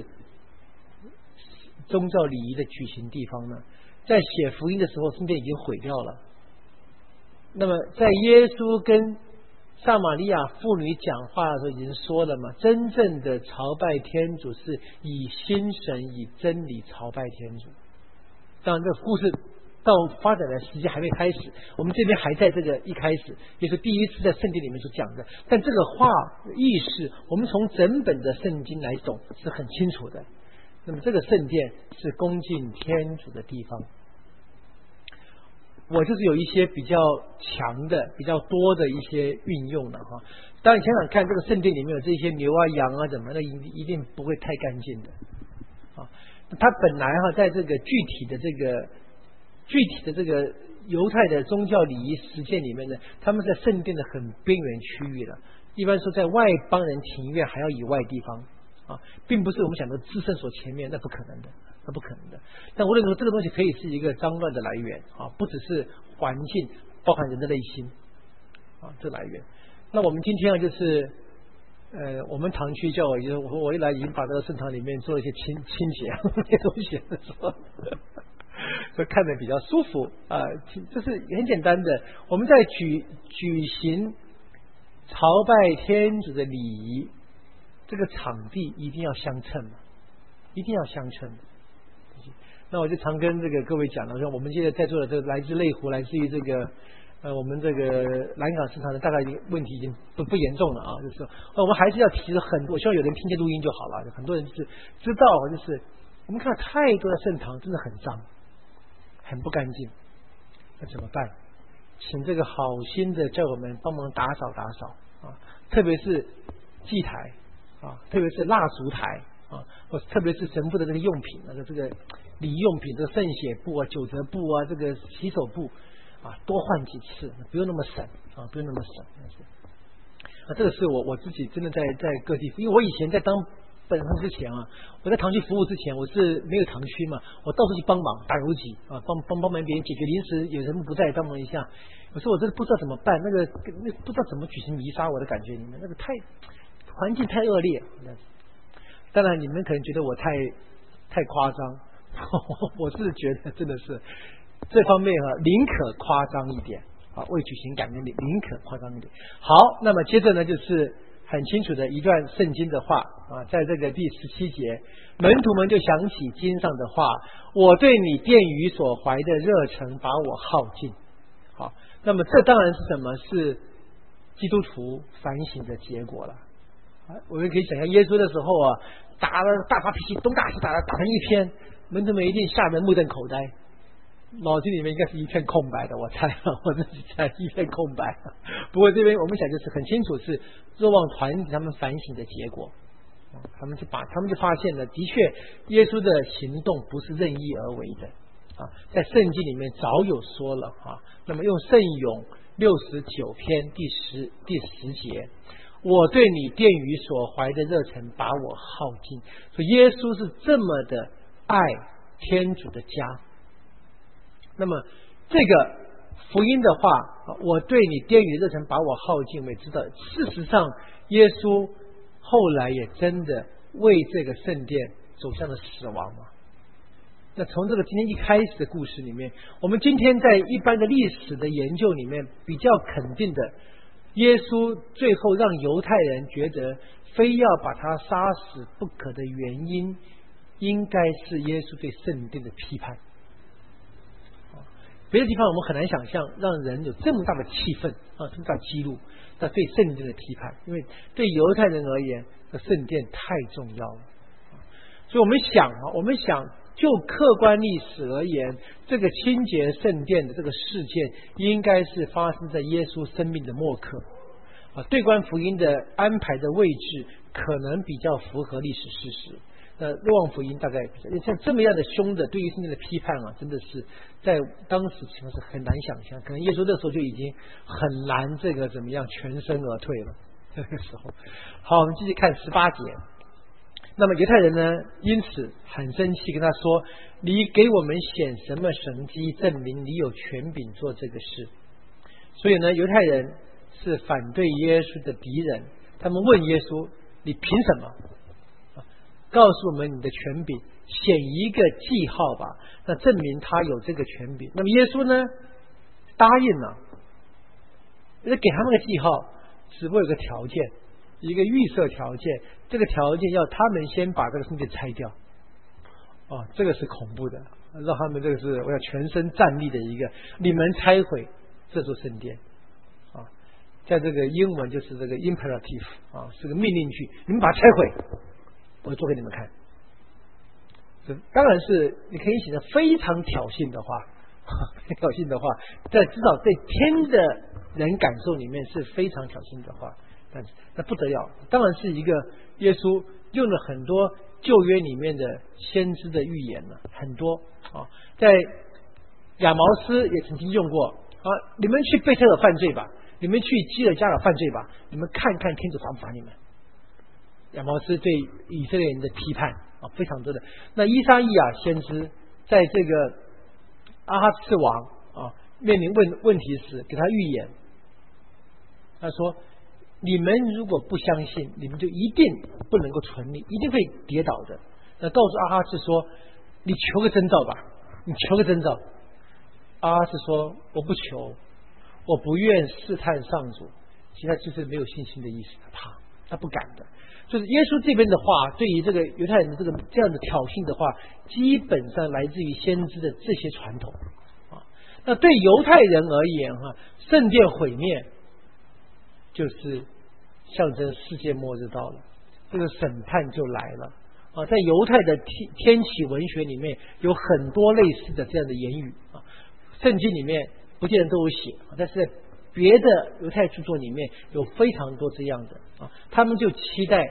宗教礼仪的举行地方了。在写福音的时候，圣殿已经毁掉了。那么在耶稣跟撒玛利亚妇女讲话的时候已经说了嘛，真正的朝拜天主是以心神以真理朝拜天主。当然这个故事到发展的时间还没开始，我们这边还在这个一开始，也是第一次在圣经里面所讲的。但这个话意识，我们从整本的圣经来懂是很清楚的。那么这个圣殿是恭敬天主的地方。我就是有一些比较强的、比较多的一些运用的哈。当然想想看，这个圣殿里面有这些牛啊、羊啊怎么的，一定不会太干净的啊。它本来哈，在这个具体的这个犹太的宗教礼仪实践里面呢，他们在圣殿的很边缘区域了。一般说，在外邦人庭院还要以外地方啊，并不是我们讲的至圣所前面，那不可能的。那不可能的。但无论如何，这个东西可以是一个脏乱的来源啊，不只是环境，包含人的内心啊，这来源。那我们今天啊，就是我们堂区教委，我一来已经把这个圣堂里面做了一些清洁这些东西，所以看着比较舒服啊。这是很简单的。我们在举行朝拜天主的礼仪，这个场地一定要相称嘛，一定要相称。那我就常跟这个各位讲了，说我们现在在座的这个来自内湖，来自于这个我们这个南港市场的大概问题已经不严重了啊，就是说我们还是要提出很多，我希望有人听见录音就好了。很多人就是知道，就是我们看到太多的圣堂真的很脏，很不干净，那怎么办？请这个好心的教友们帮忙打扫啊，特别是祭台啊，特别是蜡烛台或特别是神父的这个用品，这个礼仪用品，这个圣血布啊、酒泽布啊、这个洗手布多换几次，不用那么省不用那么省。这个是我自己真的在各地，因为我以前在当本堂之前我在堂区服务之前，我是没有堂区嘛，我到处去帮忙打游击帮忙别人解决临时有人不在帮忙一下。有时候我真的不知道怎么办，那不知道怎么举行弥撒，我的感觉里面那个环境太恶劣。当然你们可能觉得我太夸张，我是觉得真的是这方面宁可夸张一点为举行感恩礼宁可夸张一点。好，那么接着呢就是很清楚的一段圣经的话在这个第17节，门徒们就想起经上的话，我对你殿宇所怀的热忱把我耗尽。好，那么这当然是什么？是基督徒反省的结果了。我们可以想象耶稣的时候打了大发脾气，东打西打成一片，门徒们一定吓得目瞪口呆，脑筋里面应该是一片空白的，我猜我自己猜一片空白。不过这边我们想就是很清楚是若望团体他们反省的结果，他们就发现了，的确耶稣的行动不是任意而为的在圣经里面早有说了那么用圣咏69篇第10节，我对你殿宇所怀的热忱把我耗尽。所以耶稣是这么的爱天主的家。那么这个福音的话，我对你殿宇的热忱把我耗尽，我也知道事实上耶稣后来也真的为这个圣殿走向了死亡嘛。那从这个今天一开始的故事里面，我们今天在一般的历史的研究里面比较肯定的，耶稣最后让犹太人觉得非要把他杀死不可的原因，应该是耶稣对圣殿的批判。别的地方我们很难想象让人有这么大的气愤这么大激怒，那对圣殿的批判，因为对犹太人而言，这圣殿太重要了。所以我们想就客观历史而言，这个清洁圣殿的这个事件应该是发生在耶稣生命的末刻对观福音的安排的位置可能比较符合历史事实。若望福音大概像这么样的凶的对于圣殿的批判真的是在当时情况是很难想象，可能耶稣那时候就已经很难这个怎么样全身而退了这个时候。好，我们继续看18节。那么犹太人呢因此很生气，跟他说，你给我们显什么神迹证明你有权柄做这个事？所以呢犹太人是反对耶稣的敌人，他们问耶稣，你凭什么告诉我们你的权柄，显一个记号吧，那证明他有这个权柄。那么耶稣呢答应了，给他们个记号只不过有个条件，一个预设条件，这个条件要他们先把这个圣殿拆掉这个是恐怖的，让他们这个是我要全身站立的一个，你们拆毁这座圣殿在这个英文就是这个 imperative 是个命令句，你们把它拆毁，我做给你们看。这当然是你可以写的非常挑衅的话挑衅的话，在至少在天的人感受里面是非常挑衅的话，但是那不得了，当然是一个耶稣用了很多旧约里面的先知的预言了，很多在亚毛斯也曾经用过你们去贝特尔犯罪吧，你们去基尔加尔犯罪吧，你们看看天主罚不罚你们。亚毛斯对以色列人的批判非常多的。那伊撒意亚先知在这个阿哈次王面临问题时给他预言，他说你们如果不相信，你们就一定不能够存立，一定会跌倒的。那告诉阿哈次说，你求个征兆吧，你求个征兆。阿哈次说，我不求，我不愿试探上主，其实他就是没有信心的意思，他怕，他不敢的。就是耶稣这边的话，对于这个犹太人的这样的挑衅的话，基本上来自于先知的这些传统那对犹太人而言圣殿毁灭就是象征世界末日到了，这个审判就来了在犹太的天启文学里面有很多类似的这样的言语圣经里面不见得都有写但是在别的犹太著作里面有非常多这样的他们就期待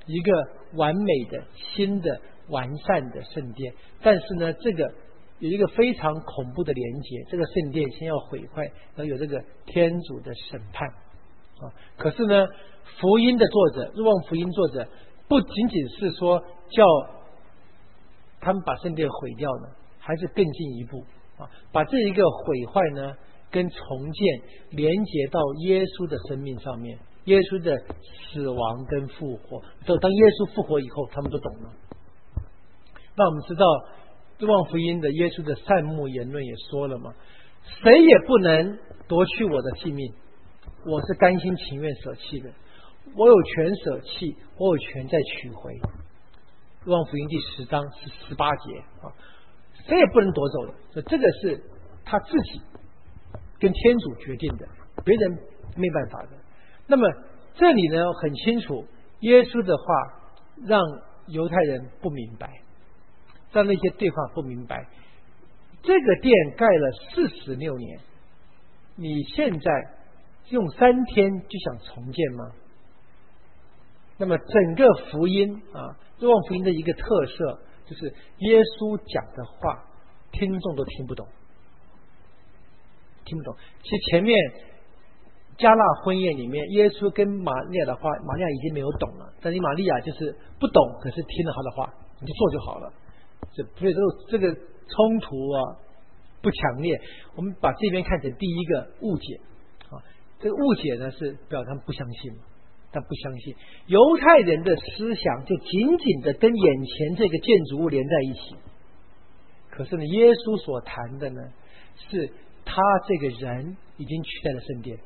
一个完美的新的完善的圣殿。但是呢，这个有一个非常恐怖的连结，这个圣殿先要毁坏，然后有这个天主的审判啊。可是呢，福音的作者，若望福音作者不仅仅是说叫他们把圣殿毁掉呢，还是更进一步啊，把这一个毁坏呢跟重建连接到耶稣的生命上面，耶稣的死亡跟复活。当耶稣复活以后，他们都懂了。那我们知道若望福音的耶稣的善牧言论也说了嘛，谁也不能夺去我的性命，我是甘心情愿舍弃的，我有权舍弃，我有权再取回。若望福音第10章是18节啊，谁也不能夺走的，所以这个是他自己跟天主决定的，别人没办法的。那么这里呢很清楚，耶稣的话让犹太人不明白，让那些对话不明白。这个殿盖了46年，你现在用3天就想重建吗？那么整个福音啊，若望福音的一个特色就是耶稣讲的话听众都听不懂。其实前面加纳婚宴里面，耶稣跟玛利亚的话，玛利亚已经没有懂了，但是玛利亚就是不懂，可是听了他的话，你就做就好了。所以这个冲突啊不强烈。我们把这边看成第一个误解啊，这个误解呢是表达不相信，但不相信犹太人的思想就紧紧的跟眼前这个建筑物连在一起。可是呢，耶稣所谈的呢是他这个人已经取代了圣殿。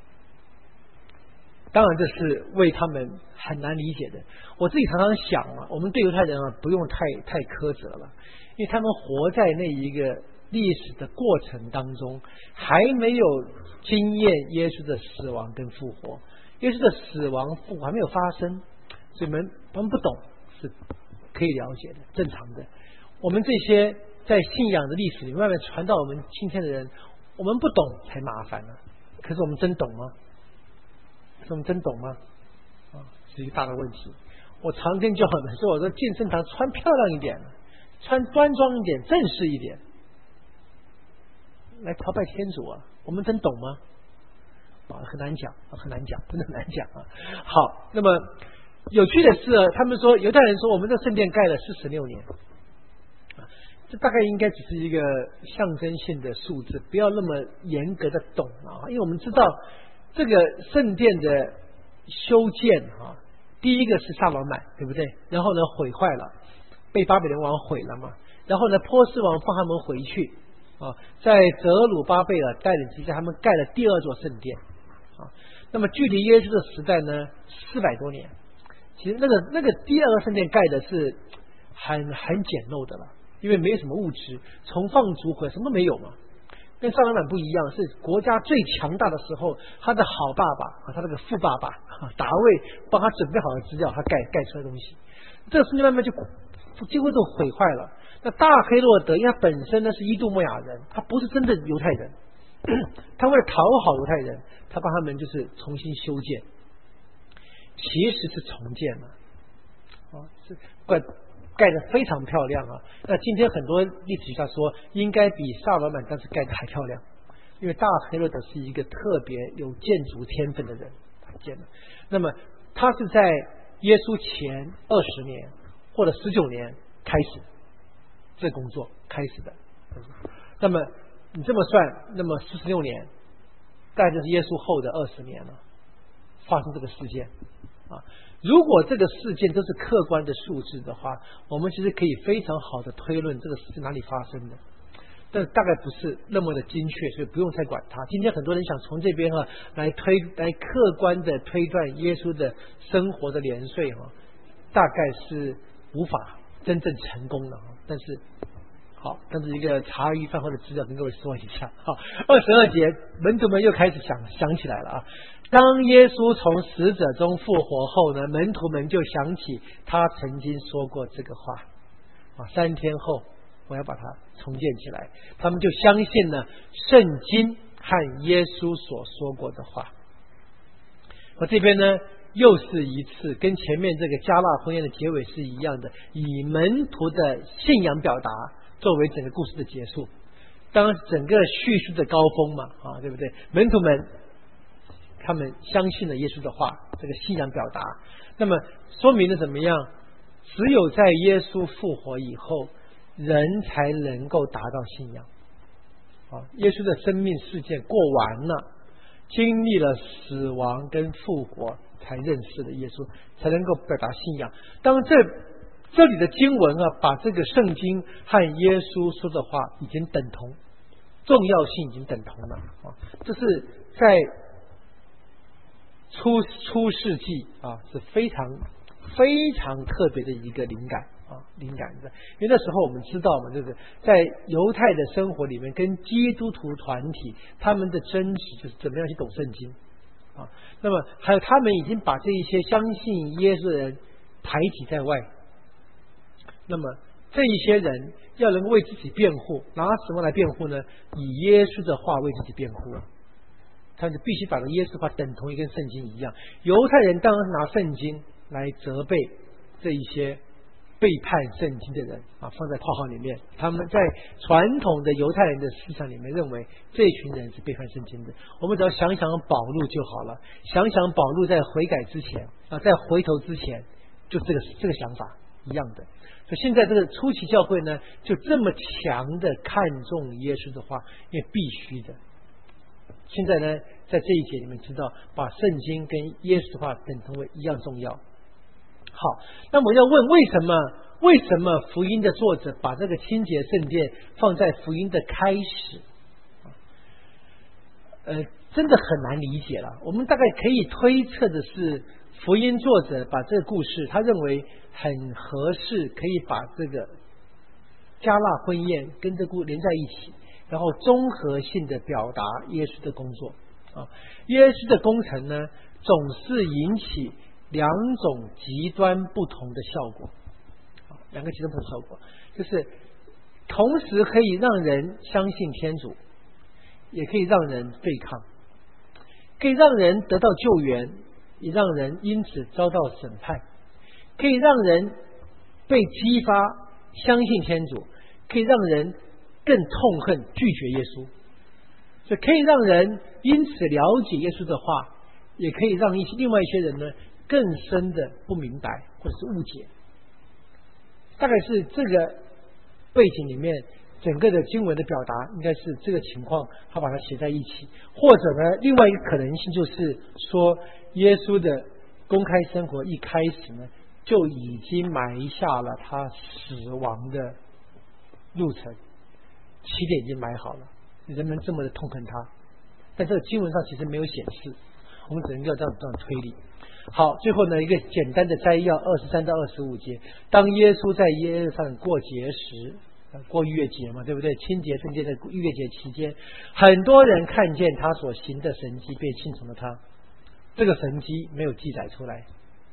当然这是为他们很难理解的。我自己常常想啊，我们对犹太人啊不用太苛责了，因为他们活在那一个历史的过程当中，还没有经验耶稣的死亡跟复活。耶稣的死亡复活还没有发生，所以他们不懂是可以了解的，正常的。我们这些在信仰的历史里慢慢传到我们今天的人，我们不懂才麻烦了。可是我们真懂吗？我们真懂吗？是一个大的问题。我常跟教友们说，我说进圣堂穿漂亮一点，穿端庄一点，正式一点，来朝拜天主啊！我们真懂吗？很难讲，很难讲，真的很难讲啊。好，那么有趣的是，他们说犹太人说我们这圣殿盖了46年，这大概应该只是一个象征性的数字，不要那么严格的懂啊。因为我们知道这个圣殿的修建啊，第一个是萨罗曼，对不对？然后呢毁坏了，被巴比伦王毁了嘛。然后呢波斯王放他们回去啊，在泽鲁巴贝尔带领之下，他们盖了第2座圣殿啊。那么距离耶稣的时代呢400多年。其实那个第2个圣殿盖的是很简陋的了，因为没有什么物质，重放逐回什么都没有嘛。跟萨拉曼不一样，是国家最强大的时候，他的好爸爸和他那个富爸爸达卫帮他准备好的资料，他盖出来的东西。这个圣殿慢慢就几乎都毁坏了。那大黑洛德因为他本身呢是伊杜莫亚人，他不是真的犹太人，他为了讨好犹太人，他帮他们就是重新修建，其实是重建了是盖得非常漂亮啊。那今天很多历史学家说应该比萨罗曼当时盖得还漂亮，因为大黑洛德是一个特别有建筑天分的人，他建的。那么他是在耶稣前20年或者19年开始这工作开始的。那么你这么算，那么46年大概就是耶稣后的20年了，发生这个事件啊。如果这个事件都是客观的数字的话，我们其实可以非常好的推论这个事情哪里发生的，但大概不是那么的精确，所以不用太管它。今天很多人想从这边来客观的推断耶稣的生活的年岁大概是无法真正成功的。但是好，但是一个茶余饭后的资料跟各位说一下。好，22节门徒们又开始想起来了啊。当耶稣从死者中复活后呢，门徒们就想起他曾经说过这个话3天后我要把它重建起来。他们就相信了圣经和耶稣所说过的话。我这边呢又是一次跟前面这个加纳婚宴的结尾是一样的，以门徒的信仰表达作为整个故事的结束。当然整个叙述的高峰嘛，对不对？门徒们他们相信了耶稣的话，这个信仰表达，那么说明了怎么样？只有在耶稣复活以后，人才能够达到信仰。耶稣的生命事件过完了，经历了死亡跟复活，才认识了耶稣，才能够表达信仰。当这里的经文把这个圣经和耶稣说的话已经等同，重要性已经等同了。这是在初世纪是非常非常特别的一个灵感。因为那时候我们知道嘛，就是在犹太的生活里面，跟基督徒团体他们的争执就是怎么样去懂圣经那么还有他们已经把这一些相信耶稣的人排挤在外，那么这一些人要能够为自己辩护，拿什么来辩护呢？以耶稣的话为自己辩护他们就必须把耶稣话等同于跟圣经一样。犹太人当然是拿圣经来责备这一些背叛圣经的人放在括号里面。他们在传统的犹太人的思想里面认为这群人是背叛圣经的。我们只要想想保禄就好了，想想保禄在悔改之前在回头之前，就这个想法一样的。所以现在这个初期教会呢，就这么强的看重耶稣的话，因为必须的。现在呢，在这一节你们知道，把圣经跟耶稣的话等同为一样重要。好，那我要问为什么福音的作者把这个清洁圣殿放在福音的开始？真的很难理解了。我们大概可以推测的是，福音作者把这个故事他认为很合适，可以把这个加纳婚宴跟这故连在一起，然后综合性的表达耶稣的工作耶稣的工程呢，总是引起两种极端不同的效果两个极端不同的效果，就是同时可以让人相信天主，也可以让人对抗，可以让人得到救援，也让人因此遭到审判，可以让人被激发相信天主，可以让人更痛恨拒绝耶稣，所以可以让人因此了解耶稣的话，也可以让另外一些人呢更深的不明白或者是误解。大概是这个背景里面整个的经文的表达应该是这个情况，他把它写在一起。或者呢，另外一个可能性就是说，耶稣的公开生活一开始呢就已经埋下了他死亡的路程，起点已经埋好了，人们这么的痛恨他，但这个经文上其实没有显示，我们只能够这样推理。好，最后呢一个简单的摘要，23到25节。当耶稣在耶路撒冷过节时，过逾越节嘛，对不对？清洁圣殿的逾越节期间，很多人看见他所行的神迹，便信从了他。这个神迹没有记载出来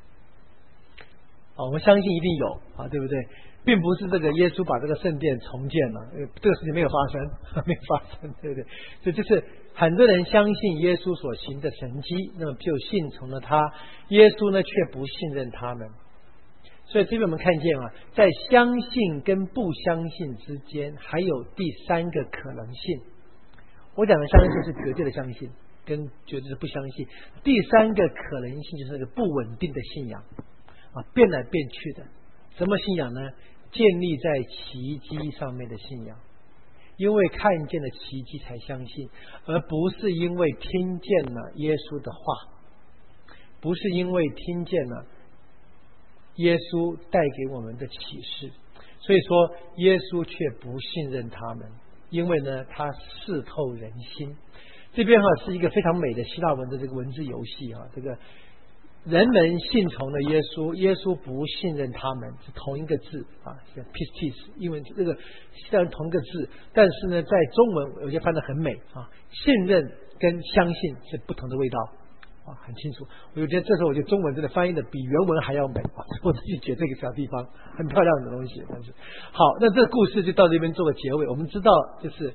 我们相信一定有对不对？并不是这个耶稣把这个圣殿重建了，这个事情没有发生，没有发生，对不对？所以就是很多人相信耶稣所行的神迹，那么就信从了他。耶稣呢却不信任他们。所以这边我们看见在相信跟不相信之间还有第三个可能性。我讲的相信是绝对的相信，跟绝对的不相信。第三个可能性就是那个不稳定的信仰变来变去的。什么信仰呢？建立在奇迹上面的信仰，因为看见了奇迹才相信，而不是因为听见了耶稣的话，不是因为听见了耶稣带给我们的启示。所以说耶稣却不信任他们，因为呢他视透人心。这边是一个非常美的希腊文的这个文字游戏这个人们信从了耶稣，耶稣不信任他们，是同一个字是 pistis， 因为这个虽然同一个字，但是呢在中文有些翻得很美信任跟相信是不同的味道很清楚。我觉得这时候我觉得中文真的翻译的比原文还要美我自己觉得这个小地方很漂亮的东西。但是好，那这个故事就到这边做个结尾。我们知道就是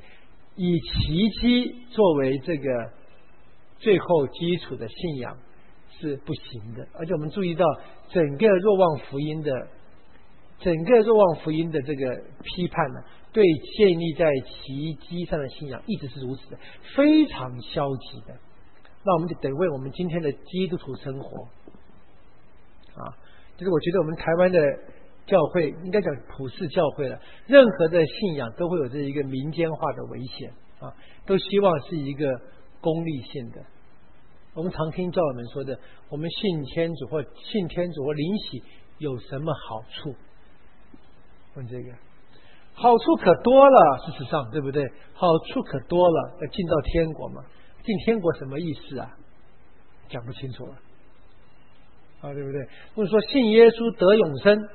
以奇迹作为这个最后基础的信仰， 是不行的。而且我们注意到整个若望福音的这个批判呢，对建立在奇迹上的信仰一直是如此的，非常消极的。那我们就得为我们今天的基督徒生活就是我觉得我们台湾的教会应该讲普世教会了，任何的信仰都会有这一个民间化的危险都希望是一个功利性的。我们常听教友们说的，我们信天主或灵洗有什么好处？问这个好处可多了，事实上对不对？好处可多了，要进到天国嘛？进天国什么意思啊？讲不清楚了对不对？或者说信耶稣得永生，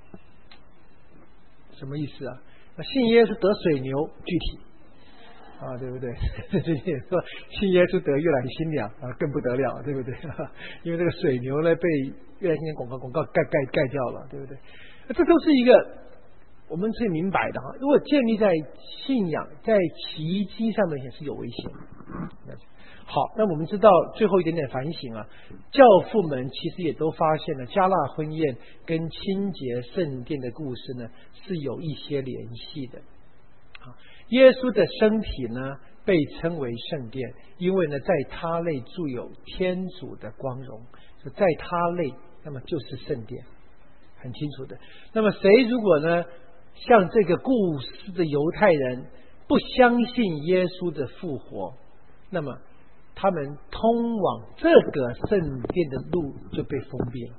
什么意思啊？信耶稣得水牛，具体对不对？最近也说信耶稣得月亮新娘更不得了，对不对？因为这个水牛呢被月亮新娘广告盖掉了，对不对？这都是一个我们可以明白的如果建立在信仰在奇迹上面也是有危险。好，那我们知道最后一点点反省教父们其实也都发现了加纳婚宴跟清洁圣殿的故事呢是有一些联系的。耶稣的身体呢被称为圣殿，因为呢在他内住有天主的光荣，在他内那么就是圣殿，很清楚的。那么谁如果呢像这个故事的犹太人不相信耶稣的复活，那么他们通往这个圣殿的路就被封闭了。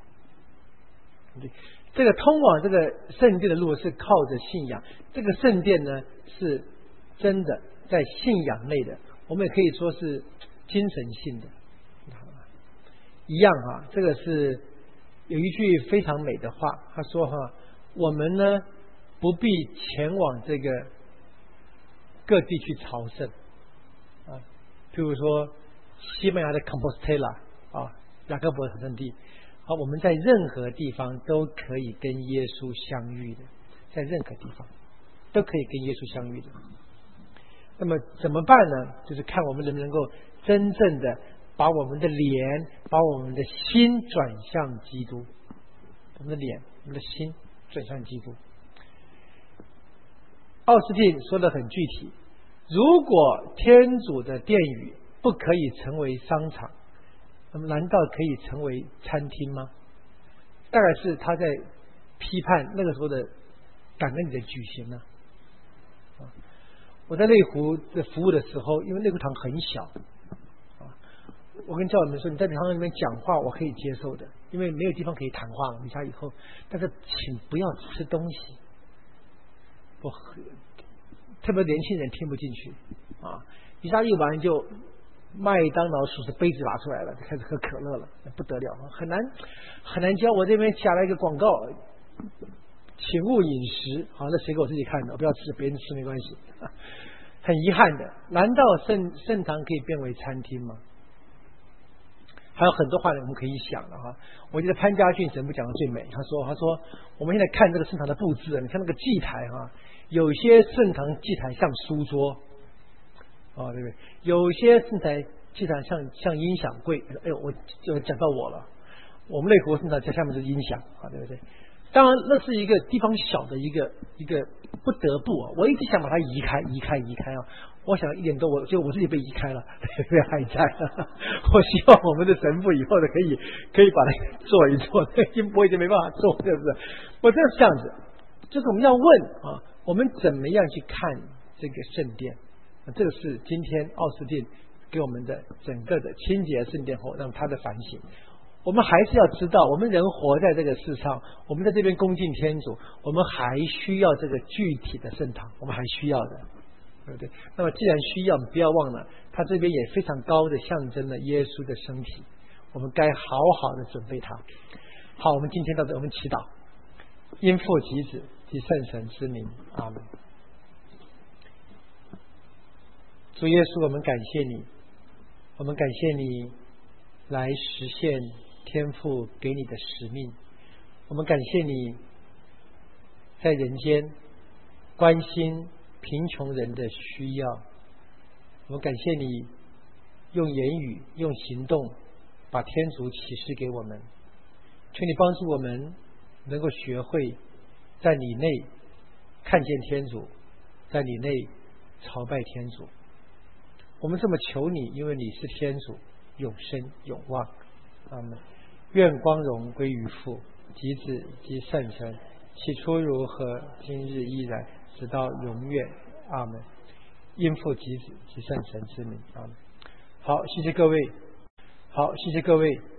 这个通往这个圣殿的路是靠着信仰，这个圣殿呢是真的在信仰内的，我们也可以说是精神性的一样这个是有一句非常美的话，他说我们呢不必前往这个各地去朝圣譬如说西班牙的 Compostela 雅各伯圣地我们在任何地方都可以跟耶稣相遇的，在任何地方都可以跟耶稣相遇的。那么怎么办呢？就是看我们能不能够真正的把我们的脸把我们的心转向基督，我们的脸我们的心转向基督。奥斯汀说得很具体，如果天主的殿宇不可以成为商场，那么难道可以成为餐厅吗？大概是他在批判那个时候的感恩礼的举行呢。我在内湖的服务的时候，因为内湖堂很小我跟教友们说，你在堂里面讲话我可以接受的，因为没有地方可以谈话离开以后，但是请不要吃东西，特别年轻人听不进去弥撒一完就麦当劳数着杯子拿出来了，就开始喝可乐了，不得了，很难教。我这边下了一个广告，请勿饮食，那谁给我自己看的，我不要吃，别人吃没关系很遗憾的，难道圣堂可以变为餐厅吗？还有很多话我们可以想的我记得潘家俊神父讲的最美，他说我们现在看这个圣堂的布置你看那个祭台有些圣堂祭台像书桌对不对？有些圣堂祭台像音响柜，我就讲到我了，我们内湖圣堂在下面就是音响对不对？当然那是一个地方小的一个不得不我一直想把它移开我想一点多我自己被移开了被害在我希望我们的神父以后的可以把它做一做，我已经没办法做，是不是？我这是这样子，就是我们要问我们怎么样去看这个圣殿这个是今天奥斯汀给我们的整个的清洁圣殿后让他的反省。我们还是要知道，我们人活在这个世上，我们在这边恭敬天主，我们还需要这个具体的圣堂，我们还需要的，对不对？那么既然需要，不要忘了他这边也非常高的象征了耶稣的身体，我们该好好的准备它。好，我们今天到这，我们祈祷，因父及子及圣神之名，阿们。主耶稣，我们感谢你，我们感谢你来实现天父给你的使命，我们感谢你在人间关心贫穷人的需要，我们感谢你用言语用行动把天主启示给我们。求你帮助我们能够学会在你内看见天主，在你内朝拜天主。我们这么求你，因为你是天主，永生永望。阿们。愿光荣归于父及子及圣神，起初如何，今日依然，直到永远。阿们。因父及子及圣神之名。阿们。好，谢谢各位。好，谢谢各位。